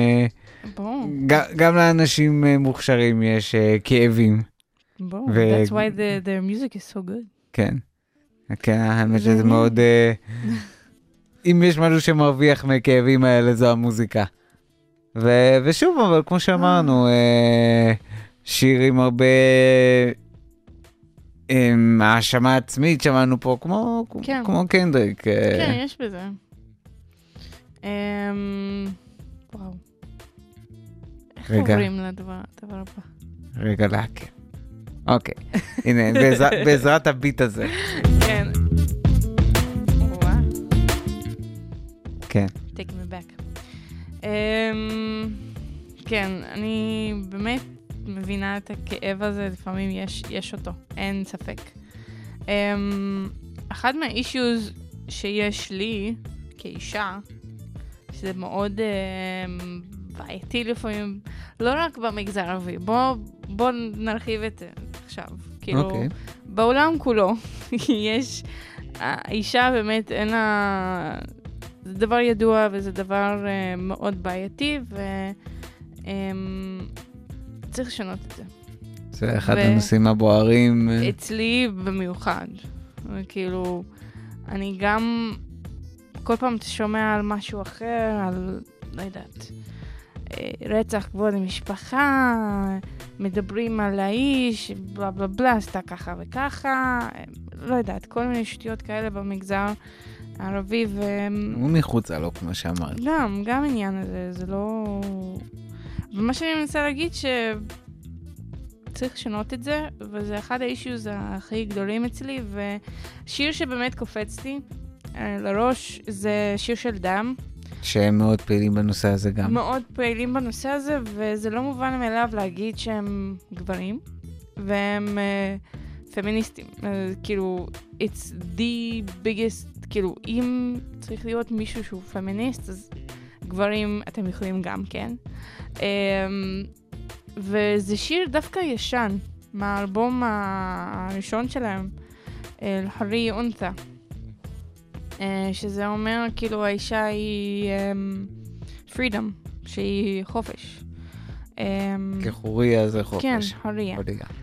גם לאנשים מוכשרים יש כאבים. בואו, that's why their music is so good. כן. כן, האמת שזה מאוד... אם יש משהו שמרוויח מהכאבים האלה, זו המוזיקה. ושוב, אבל כמו שאמרנו, שיר עם הרבה האשמה עצמית, שמענו פה כמו קנדריק. כן, יש בזה. וואו. עוברים לדבר הבא? רגע להקל. אוקיי, הנה, בעזרת הביט הזה. כן. כן. Take me back. כן, אני באמת מבינה את הכאב הזה, לפעמים יש אותו, אין ספק. אחד מהאישיוז שיש לי כאישה, שזה מאוד בעייתי לפעמים, לא רק במגזר הערבי, בוא נרחיב את זה עכשיו. כאילו, בעולם כולו יש, האישה באמת אין לה, זה דבר ידוע וזה דבר מאוד בעייתי, וצריך לשנות את זה. זה אחד הנושאים הבוערים. אצלי במיוחד. כאילו, אני גם כל פעם שומע על משהו אחר, על, לא יודעת, רצח כבוד המשפחה, מדברים על האיש, בלה בלה בלה, עשתה ככה וככה, לא יודעת, כל מיני שטויות כאלה במגזר הערבי. ומחוץ לו, כמו שאמרת. גם עניין הזה, זה לא... ומה שאני מנסה להגיד צריך לשנות את זה, וזה אחד האישיוז הכי גדולים אצלי, ושיר שבאמת קופצתי לראש זה שיר של דם. שהם מאוד פעילים בנושא הזה גם. מאוד פעילים בנושא הזה, וזה לא מובן מאליו להגיד שהם גברים, והם פמיניסטים. כאילו, it's the biggest, כאילו, אם צריך להיות מישהו שהוא פמיניסט, אז גברים אתם יכולים גם, כן? וזה שיר דווקא ישן, מהאלבום הראשון שלהם, אל-חריה אונת'א, שזה אומר כאילו האישה היא freedom, שהיא חופש. כחוריה זה חופש. כן, חוריה.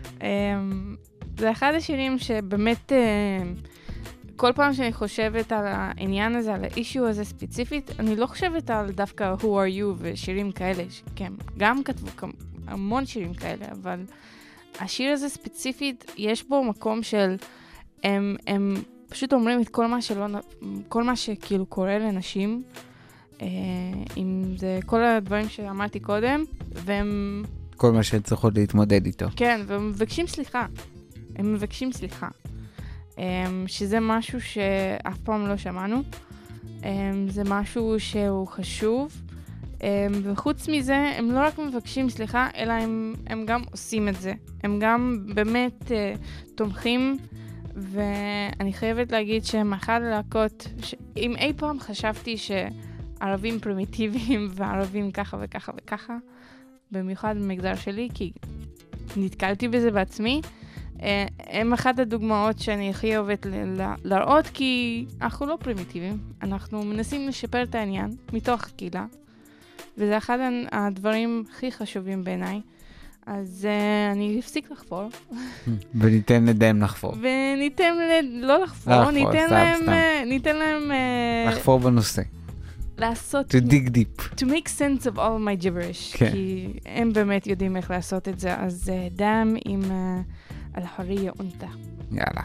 זה אחד השירים שבאמת, כל פעם שאני חושבת על העניין הזה, על האישיו הזה ספציפית, אני לא חושבת על דווקא Who Are You ושירים כאלה, כן, גם כתבו המון שירים כאלה, אבל השיר הזה ספציפית, יש בו מקום של, הם פשוט אומרים את כל מה שכאילו קורה לנשים, אם זה כל הדברים שאמרתי קודם, והם... כל מה שהן צריכות להתמודד איתו. כן, והם מבקשים סליחה. הם מבקשים סליחה. שזה משהו שאף פעם לא שמענו. זה משהו שהוא חשוב. וחוץ מזה, הם לא רק מבקשים סליחה, אלא הם גם עושים את זה. הם גם באמת תומכים, ואני חייבת להגיד שהם אחד הלהקות, אם אי פעם חשבתי שערבים פרימיטיביים וערבים ככה וככה וככה, במיוחד במגזר שלי, כי נתקלתי בזה בעצמי, הם אחת הדוגמאות שאני הכי אוהבת להראות, כי אנחנו לא פרימיטיביים, אנחנו מנסים לשפר את העניין מתוך הקהילה, וזה אחד הדברים הכי חשובים בעיניי. אז אני אפסיק לחפור. וניתן להם לחפור. וניתן לא לחפור, ניתן להם... לחפור בנושא. לעשות... To dig deep. To make sense of all my gibberish. כי הם באמת יודעים איך לעשות את זה. אז דם עם אל-חריה אונת'א. יאללה.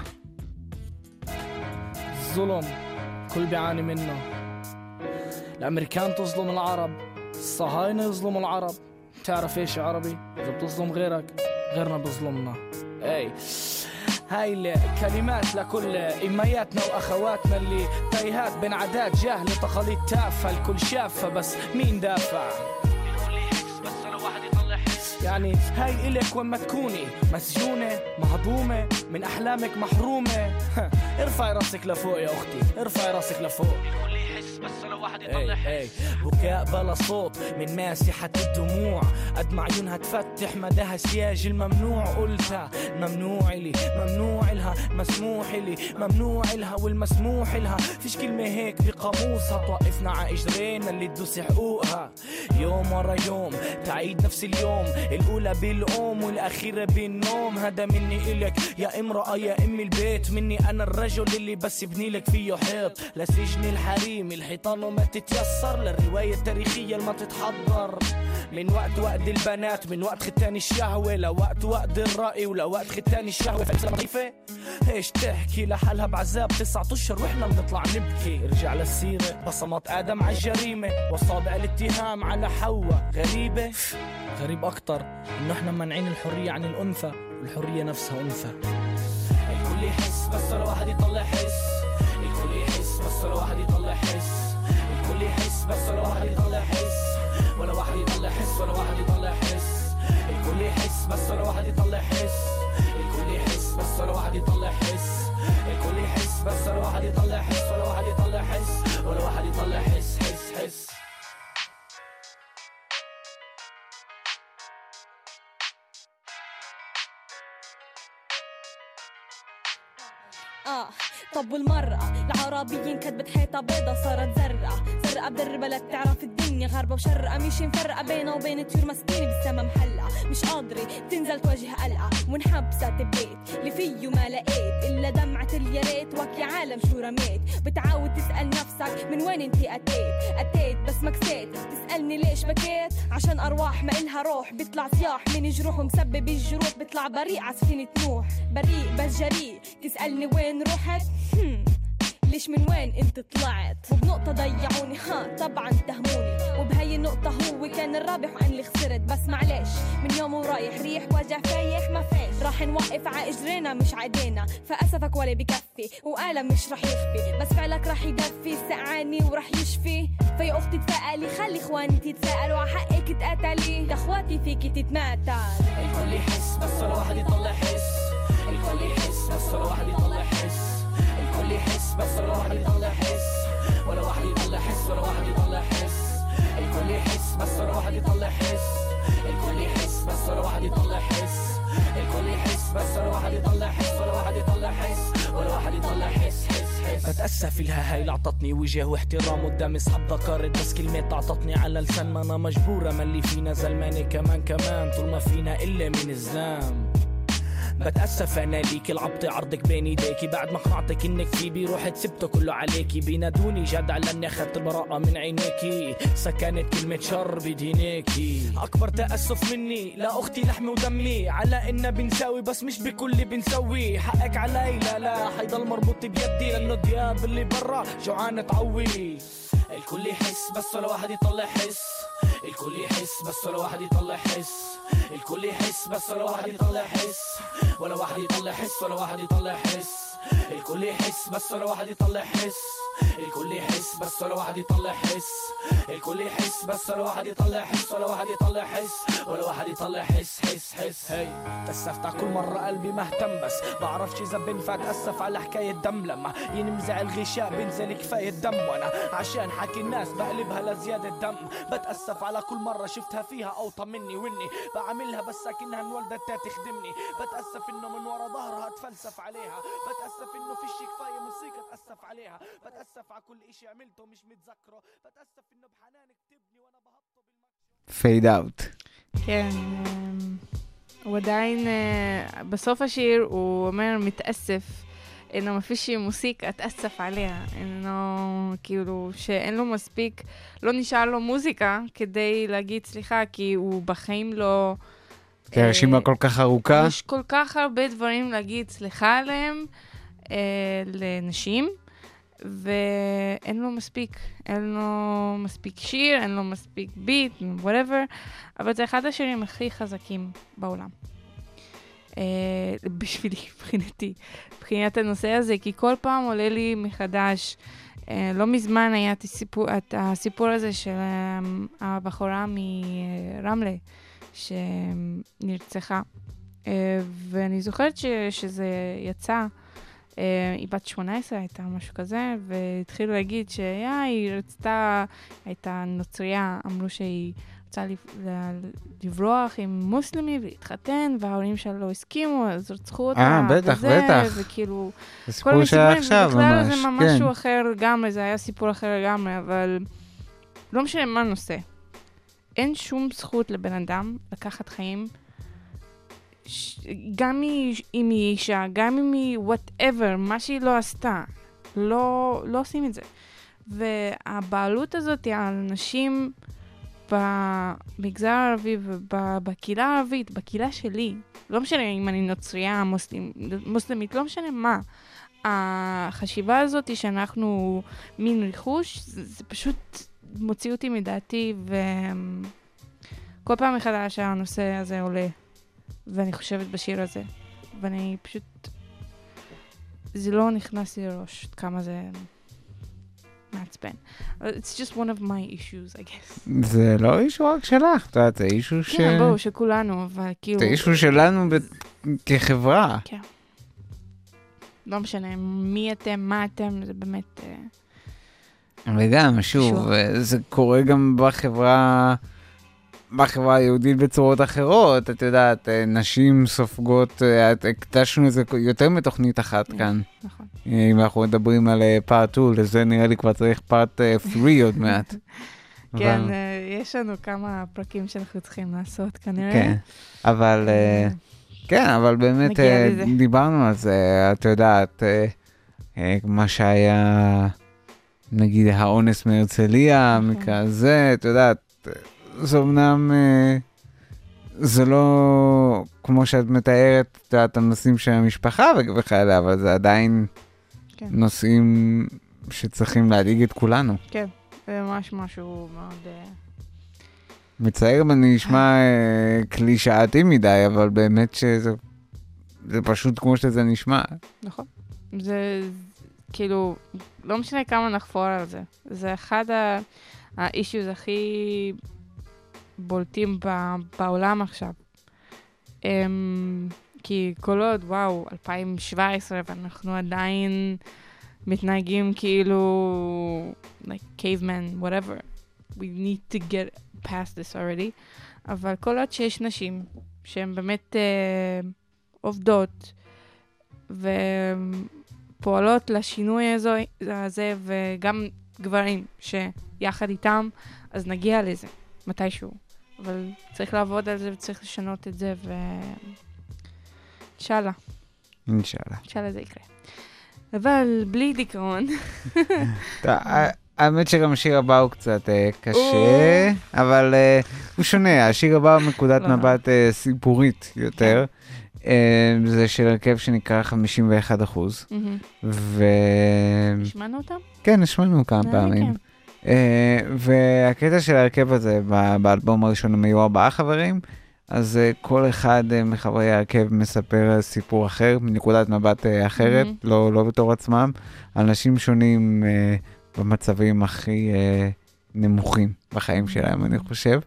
ظلم كل بيعاني منه. الأمريكان تظلم العرب، الصهاينة يظلموا العرب. تعرف ايش يا عربي؟ اذا بتظلم غيرك غيرنا بظلمنا. اي هاي الكلمات لكل امياتنا واخواتنا اللي تايهات بين عادات جاهله تقاليد تافهه الكل شافه بس مين دافع؟ يعني هاي إلك وما تكوني مسجونة مهضومة من أحلامك محرومة ارفعي راسك لفوق يا أختي ارفعي راسك لفوق بكاء بلا صوت من ماسحة الدموع أدمع عيونها تفتح مداها سياج الممنوع قلتها ممنوع لي ممنوع لها مسموح لي ممنوع لها والمسموح لها فيش كلمة هيك بقاموسها توقفنا ع إجرينا اللي تدوس حقوقها يوم ورا يوم تعيد نفس اليوم الأولى بالأم والأخيرة بالنوم هذا مني إلك يا امرأة يا أم البيت مني أنا الرجل اللي بس يبني لك فيه حيط لسجن الحريم الحيطان وما تتيسر للرواية التاريخية اللي ما تتحضر من وقت البنات، من وقت ختان الشهوة لوقت الرأي ولوقت ختان الشهوة. فلسة لطيفة ايش تحكي لحالها بعذاب 9 أشهر واحنا بنطلع نبكي. ارجع للسيرة بصمات آدم على الجريمة وصابع الاتهام على حواء. غريب أكتر إنه احنا منعين الحرية عن الأنثى والحرية نفسها أنثى. الكل يحس بس الواحد يطلع حس، الكل يحس بس الواحد يطلع حس، الكل يحس بس الواحد يطلع حس، ولا واحد يطلع حس ولا واحد يطلع حس. الكل يحس بس الواحد يطلع حس، الكل يحس بس الواحد يطلع حس، الكل يحس بس الواحد يطلع حس، ولا واحد يطلع حس ولا واحد يطلع حس. حس طب والمرأة العربيين كتبت حيطة بيضة صارت زرقة بدر بلد تعرف الدنيا غربة وشرقة مش مفرقة بينها وبين الطيور مسكينة بالسما محلة مش قادرة تنزل تواجه قلقة وانحبست ببيت اللي فيه ما لقيت إلا دمعة الياريت وك يا عالم شو رميت. بتعاود تسأل نفسك من وين انتي أتيت بس ما كسيت. تسألني ليش بكيت عشان أرواح ما إلها روح بيطلع صياح من جروح ومسبب الجروح بيطلع بريء عسفينة نوح بريء بس جريء. تسألني وين رحت ليش من وين انت طلعت وبنقطة ضيعوني طبعا تهموني وبهي النقطة هو كان الرابح وأنا اللي خسرت. بس معلش من يوم ورايح ريح وجع فايح ما فيش راح نوقف ع اجرينا مش عدينا فأسفك ولا بكفي وقالم مش راح يخفي بس فعلك راح يدفي سقعاني وراح يشفي. فيا أختي تفائلي خلي إخواني تتساءلوا عحقك تقاتلي اخواتي فيكي تتماتل. الكل يحس بس الواحد يطلع حس، الكل يحس بس الواحد يطلع حس، الكل يحس بس الواحد يطلع حس ولا واحد يطلع حس ولا واحد يطلع حس. الكل يحس بس الواحد يطلع حس، الكل يحس بس الواحد يطلع حس، الكل يحس بس الواحد يطلع حس ولا واحد يطلع حس ولا واحد يطلع حس. بتأسف لها هاي اللي عطتني وجه واحترام قدام اصحاب ذكرت بس كلمات عطتني على لسان ما انا مجبورة ملي فينا زلماني كمان طول ما فينا إلا من الزام. بتأسف أنا ليكي العبطي عرضك بين ايديكي بعد ما قنعتك انك في روحت سبته كله عليكي. بينادوني جدع لاني اخذت البراءة من عينيكي سكنت كلمة شر بدينيكي. اكبر تأسف مني لا اختي لحمي ودمي على اننا بنساوي بس مش بكل اللي بنسوي. حقك علي لا حيضل مربوط بيدي لانه دياب اللي برا جوعان تعوي. الكل يحس بس ولا واحد يطلع حس، الكل يحس بس ولا واحد يطلع حس، الكل يحس بس ولا واحد يطلع حس ولا واحد يطلع حس ولا واحد يطلع حس. الكل يحس بس ولا واحد يطلع حس، الكل يحس بس ولا واحد يطلع حس، الكل يحس بس ولا واحد يطلع حس ولا واحد يطلع حس ولا واحد يطلع حس. هي تأسفت على كل مرة قلبي مهتم بس بعرفش إذا بنفع أتأسف على حكاية دم لما ينمزع الغشاء بنزل كفاية دم وانا عشان حكي الناس بقلبها لزيادة دم. بتأسف على كل مرة شفتها فيها أوطى مني وإني بعملها بس أكنها انولدت تخدمني. بتأسف إنه من ورا ظهرها اتفلسف عليها، بتأسف إنه فيش كفاية موسيقى أتأسف عليها، بتأسف على كل إشي عملته مش متذكره، بتأسف إنه بحنانك تبني وأنا بهبطه פייד אאוט. כן, הוא עדיין בסוף השיר הוא אומר מתאסף, אינו מפישי מוסיק אתאסף עליה, אינו כאילו שאין לו מספיק, לא נשאר לו מוזיקה כדי להגיד סליחה כי הוא בחיים לא... כי הרשימה כל כך ארוכה. יש כל כך הרבה דברים להגיד סליחה עליהם לנשים, ואין לו מספיק, אין לו מספיק שיר, אין לו מספיק ביט, whatever, אבל זה אחד השירים הכי חזקים בעולם. בשבילי, מבחינת הנושא הזה, כי כל פעם עולה לי מחדש, לא מזמן היה את הסיפור הזה של הבחורה מרמלה, שנרצחה, ואני זוכרת שזה יצא, היא בת 18 הייתה משהו כזה, והתחילו להגיד שהיא רצתה, הייתה נוצריה, אמרו שהיא רצה לברוח עם מוסלמי ולהתחתן, וההורים שלה לא הסכימו, אז רצחו אותה. בטח, בטח. וכאילו, זה סיפור שהיה עכשיו ממש, ובכלל זה משהו אחר לגמרי, זה היה סיפור אחר לגמרי, אבל לא משנה מה הנושא. אין שום זכות לבן אדם לקחת חיים, גם אם היא אישה, גם אם היא whatever, מה שהיא לא עשתה, לא עושים את זה. והבעלות הזאת על אנשים במגזר הערבי ובקהילה הערבית, בקהילה שלי, לא משנה אם אני נוצריה, מוסלמית, לא משנה מה, החשיבה הזאת היא שאנחנו מין ריחוש, זה פשוט מוציא אותי מדעתי, וכל פעם מחדש הנושא הזה עולה, ואני חושבת בשיר הזה, ואני פשוט, זה לא נכנס לי לראש, כמה זה מעצבן. It's just one of my issues, I guess. זה לא אישו רק שלך, אתה יודעת, זה אישו ש... כן, בואו, שכולנו, אבל כאילו... זה אישו שלנו כחברה. כן. לא משנה, מי אתם, מה אתם, זה באמת... וגם, שוב, זה קורה גם בחברה היהודית בצורות אחרות, את יודעת, נשים סופגות, הקדשנו לזה יותר מתוכנית אחת כאן. נכון. אם אנחנו מדברים על פארט 2, לזה נראה לי כבר צריך פארט 3 עוד מעט. כן, יש לנו כמה פרקים שאנחנו צריכים לעשות כנראה. כן, אבל... כן, אבל באמת דיברנו על זה, את יודעת, מה שהיה, נגיד, האונס מהרצליה, מכזה, את יודעת, זה אמנם, זה לא כמו שאת מתארת, את יודעת, הנושאים של המשפחה וכאלה, אבל זה עדיין נושאים שצריכים להדאיג את כולנו. כן, זה ממש משהו מאוד... מצער ואני נשמע קלישאתי מדי, אבל באמת שזה פשוט כמו שזה נשמע. נכון. זה כאילו, לא משנה כמה נחפור על זה. זה אחד האישיוז הכי בולטים בעולם עכשיו. כי כל עוד, וואו, 2017, ואנחנו עדיין מתנהגים כאילו, like caveman, whatever. We need to get past this already. אבל כל עוד שיש נשים שהן באמת עובדות ופועלות לשינוי הזה, וגם גברים שיחד איתם, אז נגיע לזה מתישהו. אבל צריך לעבוד על זה וצריך לשנות את זה, אינשאללה. אינשאללה זה יקרה. אבל בלי דיכאון. האמת שגם השיר הבא הוא קצת קשה, אבל הוא שונה. השיר הבא הוא נקודת מבט סיפורית יותר. זה של הרכב שנקרא 51%. נשמענו אותם? כן, נשמענו כמה פעמים. והקטע של הרכב הזה, באלבום הראשון הם היו 4 חברים, אז כל אחד מחברי הרכב מספר סיפור אחר, מנקודת מבט אחרת, לא בתור עצמם. אנשים שונים במצבים הכי נמוכים בחיים שלהם, אני חושב.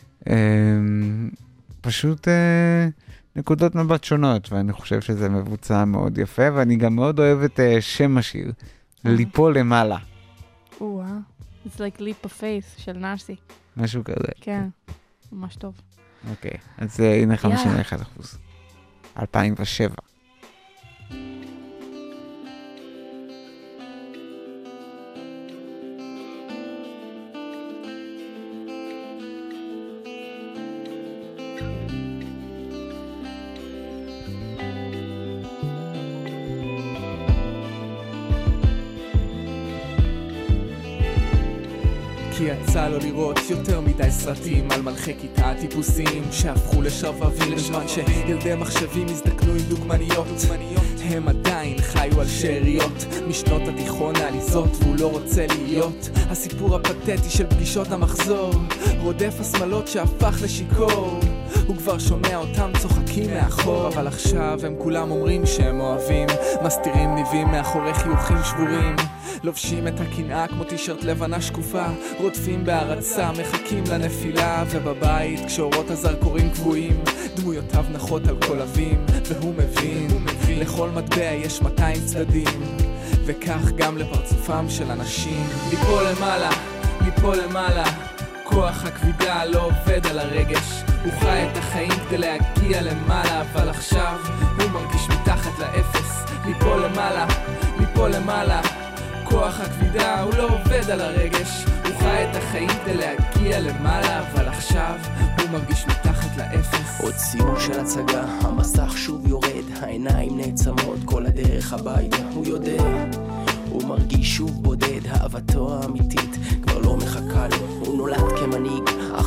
פשוט נקודות מבט שונות, ואני חושב שזה מבוצע מאוד יפה, ואני גם מאוד אוהב את שם השיר, ליפול למעלה. וואו, it's like leap of faith של נארסי. משהו כזה. כן, ממש טוב. אוקיי, אז הנה 51%. 2007. כי יצא לו לראות יותר מדי סרטים על מלכי כיתה טיפוסים שהפכו לשרבבים בזמן שילדי מחשבים הזדקנו עם דוגמניות. הם עדיין חיו על שאריות משנות התיכון העליזות, והוא לא רוצה להיות הסיפור הפתטי של פגישות המחזור, רודף השמלות שהפך לשיקור. הוא כבר שומע אותם צוחקים מאחור, אבל עכשיו הם כולם אומרים שהם אוהבים, מסתירים ניבים מאחורי חיוכים שבורים, לובשים את הקנאה כמו טישרט לבנה שקופה, רודפים בהרצה, מחכים לנפילה, ובבית כשאורות הזרקורים קבועים דמויותיו נחות על כל אבים, והוא מבין לכל מטבע יש 200 צדדים, וכך גם לפרצופם של אנשים. ליפול למעלה, ליפול למעלה, כוח הכבידה לא עובד על הרגש, הוא חי את החיים כדי להגיע למעלה, אבל עכשיו הוא מרגיש מתחת לאפס. ליפול למעלה, ליפול למעלה, כוח הכבידה הוא לא עובד על הרגש, הוא חי את החיים כדי להגיע למעלה, אבל עכשיו הוא מרגיש מתחת לאפס. עוד סיום של הצגה, המסך שוב יורד, העיניים נעצמות כל הדרך הביתה. הוא יודע, הוא מרגיש שוב בודד, אהבתו האמיתית כבר לא מחכה לו. הוא נולד כמנהיג, אך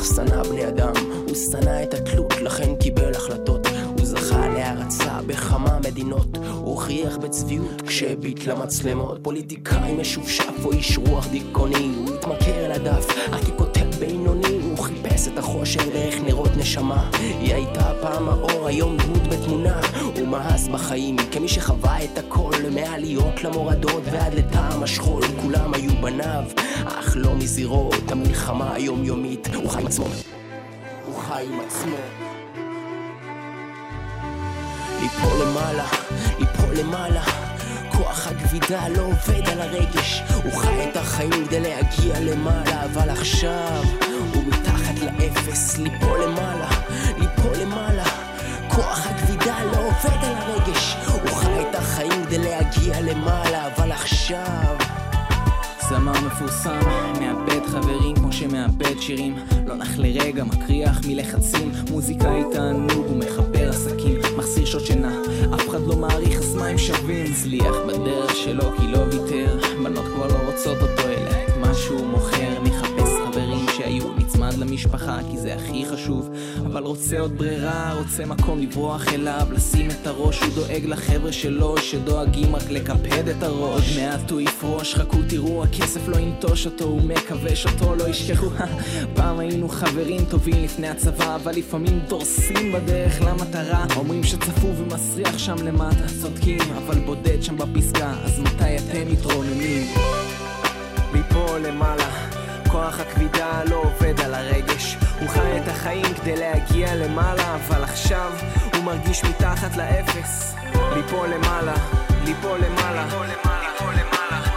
אך שנא בני אדם. הוא שנא את התלות, לכן קיבל החלטות. הוא זכה להרצה בכמה מדינות. הוא הוכיח בצביעות כשהביט למצלמות. פוליטיקאי משופשף או איש רוח דיכאוני. הוא התמכר אל הדף, אך ככותב בינוני. הוא חיפש את החושך דרך נרות נשמה. היא הייתה פעם האור, היום דמות בתמונה. הוא מאס בחיים כמי שחווה את הכל, מהעליות למורדות ועד לטעם השכול. כולם היו בניו, אך לא מזירות המלחמה היומיומית. הוא חי עם עצמו, הוא חי עם עצמו. ליפול למעלה, ליפול למעלה, כוח הכבידה לא עובד על הרגש. הוא חי את החיים כדי להגיע למעלה, אבל עכשיו הוא מתחת לאפס. ליפול למעלה, ליפול למעלה, כוח הכבידה לא עובד על הרגש. הוא חי את החיים כדי להגיע למעלה, אבל עכשיו זמר מפורסם, מאבד חברים כמו שמאבד שירים. לא נח לרגע, מקריח מלחצים. מוזיקה היא תענוג, הוא מחבר עסקים, מחסיר שעות שינה, אף אחד לא מעריך אז מה הם שווים. זליח בדרך שלו כי לא ויתר, בנות כבר לא רוצות אותו אלא את מה שהוא מוכר. נחפש חברים שהיו, נצמד למשפחה כי זה הכי חשוב, אבל רוצה עוד ברירה, רוצה מקום לברוח אליו, לשים את הראש. הוא דואג לחבר'ה שלו שדואגים רק לקפד את הראש. מעט הוא יפרוש, חכו תראו, הכסף לא ינטוש אותו, הוא מקווש אותו, לא ישכחו. פעם היינו חברים טובים לפני הצבא, אבל לפעמים דורסים בדרך למטרה. אומרים שצפו ומסריח שם למטה, צודקים, אבל בודד שם בפסקה, אז מתי אתם מתרוממים? ליפול למעלה, כוח הכבידה לא עובד על הרגש. הוא חי את החיים כדי להגיע למעלה, אבל עכשיו הוא מרגיש מתחת לאפס. ליפול למעלה, ליפול למעלה, ליפול למעלה, ליפול למעלה.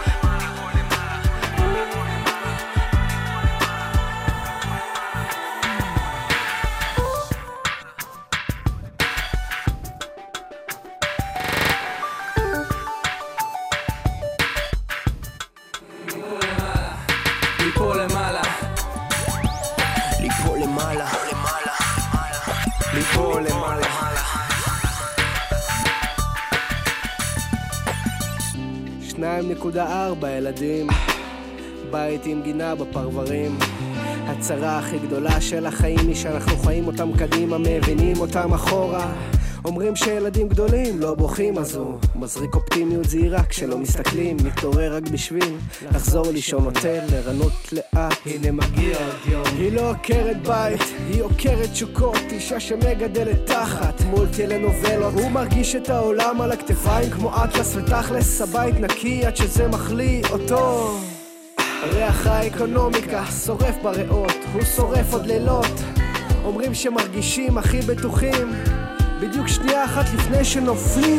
ליפול למעלה. 2.4 ילדים, בית עם גינה בפרברים. הצרה הכי גדולה של החיים היא שאנחנו חיים אותם קדימה, מבינים אותם אחורה. אומרים שילדים גדולים לא בוכים, אז הוא מזריק אופטימיות זהירה כשלא מסתכלים. מתעורר רק בשביל לחזור לישון, נוטה לרנות לאט, הנה מגיע עוד יום. היא לא עוקרת בית, היא עוקרת שוקות, אישה שמגדלת תחת מול טלנובלות. הוא מרגיש את העולם על הכתפיים כמו אטלס, ותכלס הבית נקי עד שזה מחליא אותו. ריח האקונומיקה שורף בריאות, הוא שורף עוד לילות. אומרים שמרגישים הכי בטוחים בדיוק שנייה אחת לפני שנופלים.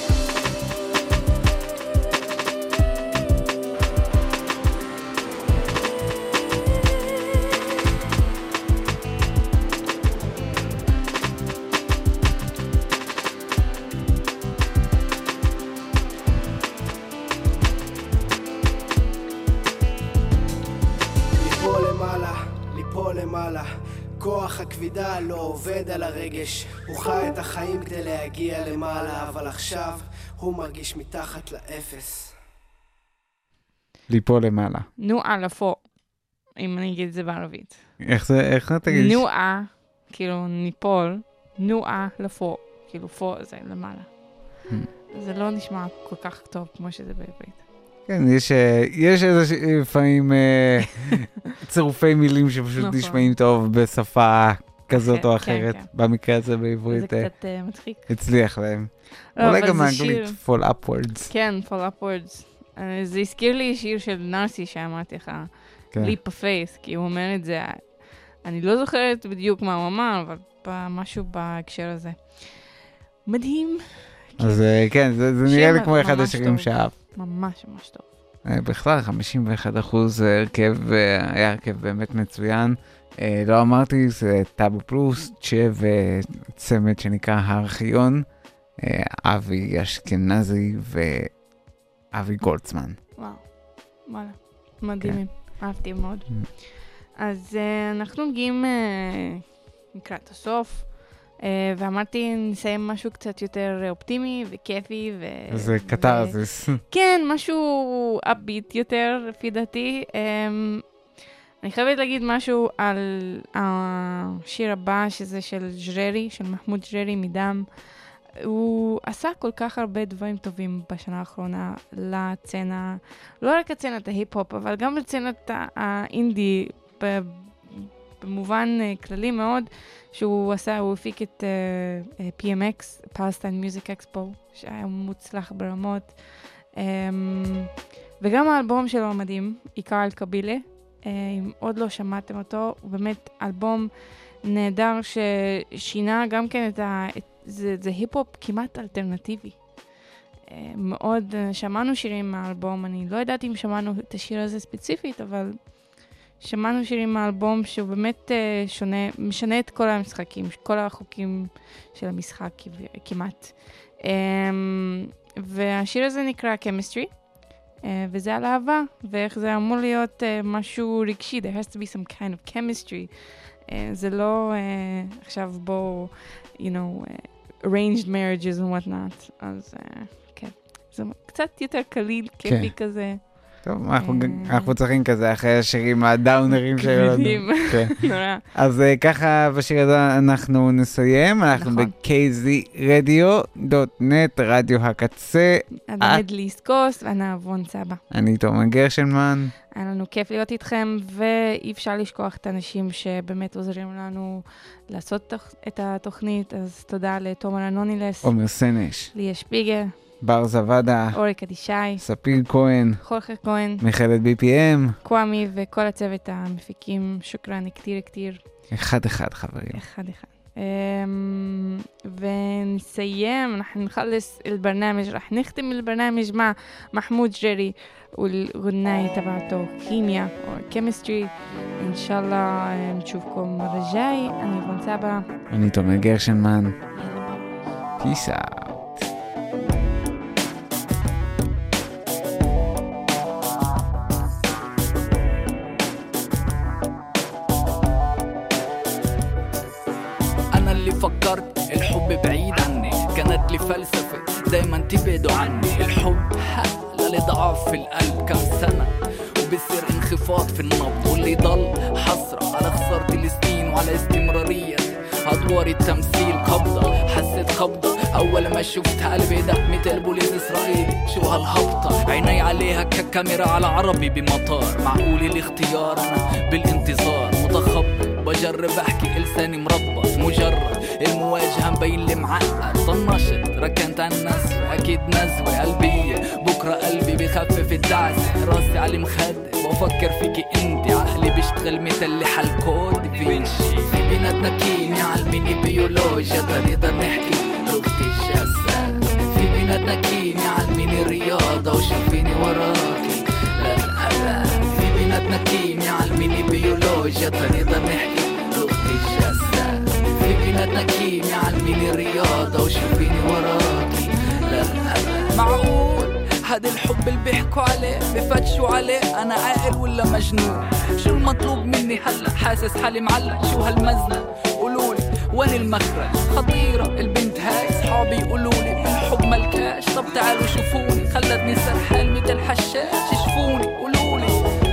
ליפול למעלה, ליפול למעלה, כוח הכבידה לא עובד על הרגש. הוא חי את החיים כדי להגיע למעלה, אבל עכשיו הוא מרגיש מתחת לאפס. ליפול למעלה. נועה לפו, אם אני אגיד את זה בערבית. איך זה, איך תגיד? נועה, כאילו ניפול, נועה לפו, כאילו פו זה למעלה. זה לא נשמע כל כך טוב כמו שזה בעברית. כן, יש איזה לפעמים צירופי מילים שפשוט נשמעים טוב בשפה כזאת או אחרת. במקרה הזה בעברית זה קצת מצחיק. הצליח להם. אולי גם באנגלית, fall upwards. כן, fall upwards. זה הזכיר לי שיר של נרסי שאמרתי לך, leap of faith, כי הוא אומר את זה, אני לא זוכרת בדיוק מה הוא אמר, אבל משהו בהקשר הזה. מדהים. אז כן, זה נראה לי כמו אחד השירים שאהב. ממש ממש טוב. בכלל 51% היה הרכב באמת מצוין. לא אמרתי, זה טאבו פלוס, צ'ה וצמד שנקרא הארכיון, אבי אשכנזי ואבי גולדסמן. וואו, וואלה, מדהימים, אהבתי מאוד. אז אנחנו מגיעים לקראת הסוף. ואמרתי, נסיים משהו קצת יותר אופטימי וכיפי. זה קטרזיס. כן, משהו אביט יותר, לפי דעתי. אני חייבת להגיד משהו על השיר הבא, שזה של ג'ררי, של מחמוד ג'ררי מדם. הוא עשה כל כך הרבה דברים טובים בשנה האחרונה לצנה, לא רק לצנת ההיפ-הופ, אבל גם לצנת האינדי, במובן כללי מאוד, שהוא עשה, הוא הפיק את PMX, Palestine Music Expo, שהיה מוצלח ברמות. וגם האלבום שלו מדהים, עיקר על קבילה, אם עוד לא שמעתם אותו, הוא באמת אלבום נהדר ששינה גם כן זה היפ-הופ כמעט אלטרנטיבי. מאוד שמענו שירים מהאלבום, אני לא יודעת אם שמענו את השיר הזה ספציפית, אבל שמענו שירים מהאלבום שהוא באמת שונה, משנה את כל המשחקים, כל החוקים של המשחק כמעט. והשיר הזה נקרא Chemistry, וזה על אהבה, ואיך זה אמור להיות משהו רגשי, there has to be some kind of chemistry. זה לא עכשיו בו, you know, arranged marriages and what not. אז כן, זה קצת יותר קליל, כיפי כזה. טוב, אנחנו צריכים כזה אחרי השירים הדאונרים שהיו לנו. נורא. אז ככה בשיר הזה אנחנו נסיים, אנחנו ב-kzradio.net, רדיו הקצה. אני מדלי איסט קוסט ואני אבון סבא. אני תומר גרשנמן. היה לנו כיף להיות איתכם, ואי אפשר לשכוח את האנשים שבאמת עוזרים לנו לעשות את התוכנית, אז תודה לתומר אנונילס. עומר סנש. ליה שפיגר. בר זוודה, אורי קדישי, ספיר כהן, חורכה כהן, מיכלת BPM, קוואמי וכל הצוות המפיקים. שוקרן כתיר. אחד חברים. אחד. ונסיים, אנחנו נחלס البرنامج, رح نختم البرنامج مع محمود جري والغناية تبعته كيمياء أو كيمستري. إن شاء الله نشوفكم مرة الجاي. أنا فون سابا. أنا تومر جيرشنمان. Peace out. فكرت الحب بعيد عني، كانت لي فلسفة دايما تبعدوا عني. الحب حق لضعف في القلب كم سنة وبصير انخفاض في النبض، واللي ضل حسرة على خسارة السنين وعلى استمرارية أدوار التمثيل. قبضة حسيت قبضة أول ما شفتها قلبي دق مثل بوليس إسرائيلي. شو هالهبطة عيني عليها ككاميرا على عربي بمطار. معقول الاختيار أنا بالانتظار متخبط، بجرب أحكي لساني مربط. مجرد المواجهة مبين لي معقد، طنشت ركنت على الناس أكيد نزوة قلبية. بكرة قلبي بخفف الدعسة، راسي على المخدة وأفكر فيكي انتي. عقلي بيشتغل مثل اللي حالكود فينشي. في بيناتنا كيميا عالميني بيولوجيا تنقدر نحكي لغة الجسد. في بيناتنا كيميا عالميني رياضة وشوفيني وراكي للأبد. في بيناتنا كيميا عالميني بيولوجيا تنقدر نحكي لغة الجسد. في بيناتنا كيميا عالميني رياضة وشوفيني وراكي للأبد. معقول هاد الحب اللي بيحكوا عليه بفتشوا عليه؟ أنا عاقل ولا مجنون؟ شو المطلوب مني هلأ؟ حاسس حالي معلق. شو هالمزنة؟ قولولي وين المخرج؟ خطيرة البنت هاي، صحابي يقولولي بالحب ملكاش. طب تعالوا شوفوني، خلتني سرحان مثل حشاش. شوفوني قولولي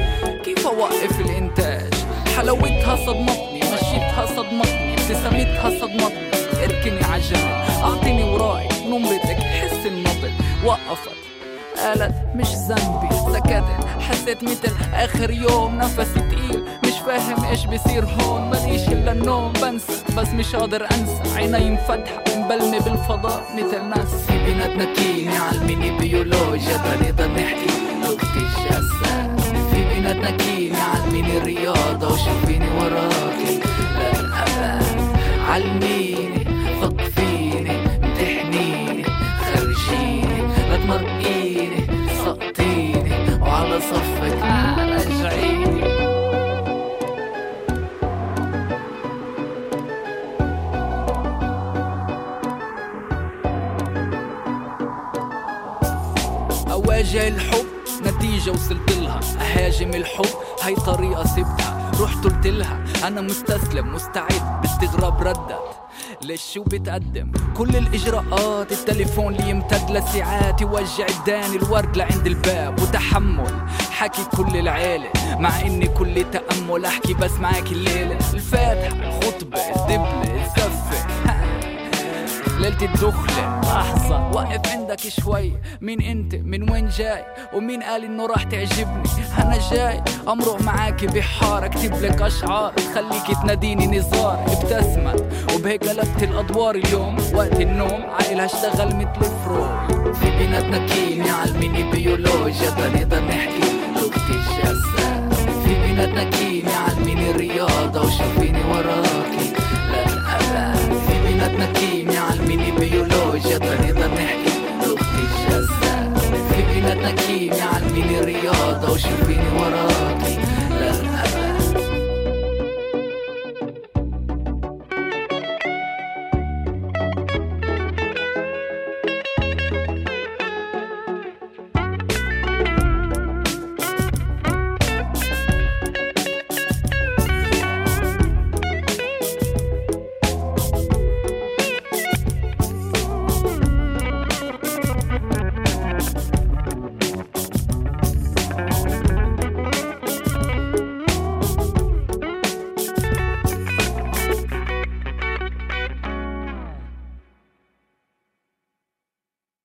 كيف أوقف الإنتاج؟ حلاوتها صدمتني، مشيتها صدمتني، ابتسامتها صدمتني. اركني عجل أعطيني وراي نمرتك، حس النبض. وقفت قالت مش ذنبي، سكتت حسيت مثل آخر يوم نفسي تقيل. مش فاهم إيش بيصير هون، ماليش إلا النوم. بنسى بس مش قادر أنسى. عيني مفتحة مبلمة بالفضاء مثل ناس. في بيناتنا كيميا عالميني بيولوجيا تنقدر نحكي لغة الجسد. في بيناتنا كيميا عالميني رياضة وشوفيني وراكي للأبد. علميني ثق فيني امتحنيني خرجيني لا تمرقيني سقطيني وعلى صفك رجعيني. أواجه الحب نتيجة وصلت لها، أهاجم الحب هاي طريقة سبتها. رحت قلت لها أنا مستسلم مستعد، باستغراب ردت ليش شو بتقدم كل الإجراءات، التليفون اللي يمتد لساعات، يوجع الداني الورد لعند الباب، وتحمل حكي كل العيلة مع إني كل تأمل أحكي بس معاك الليلة، الفاتحة الخطبة الدبلة الزفة ليلة الدخلة، لحظة وقف عندك شوي، مين انت من وين جاي ومين قال انه راح تعجبني، انا جاي امرق معاكي بحار، اكتب لك اشعار تخليكي تناديني نزار، ابتسمت وبهيك قلبت الادوار، اليوم وقت النوم عائلها اشتغل مثل فروي، في بيناتنا كيمياء علميني بيولوجيا نقدر نحكي لغة الجسد، في بيناتنا كيمياء علميني رياضة وشوف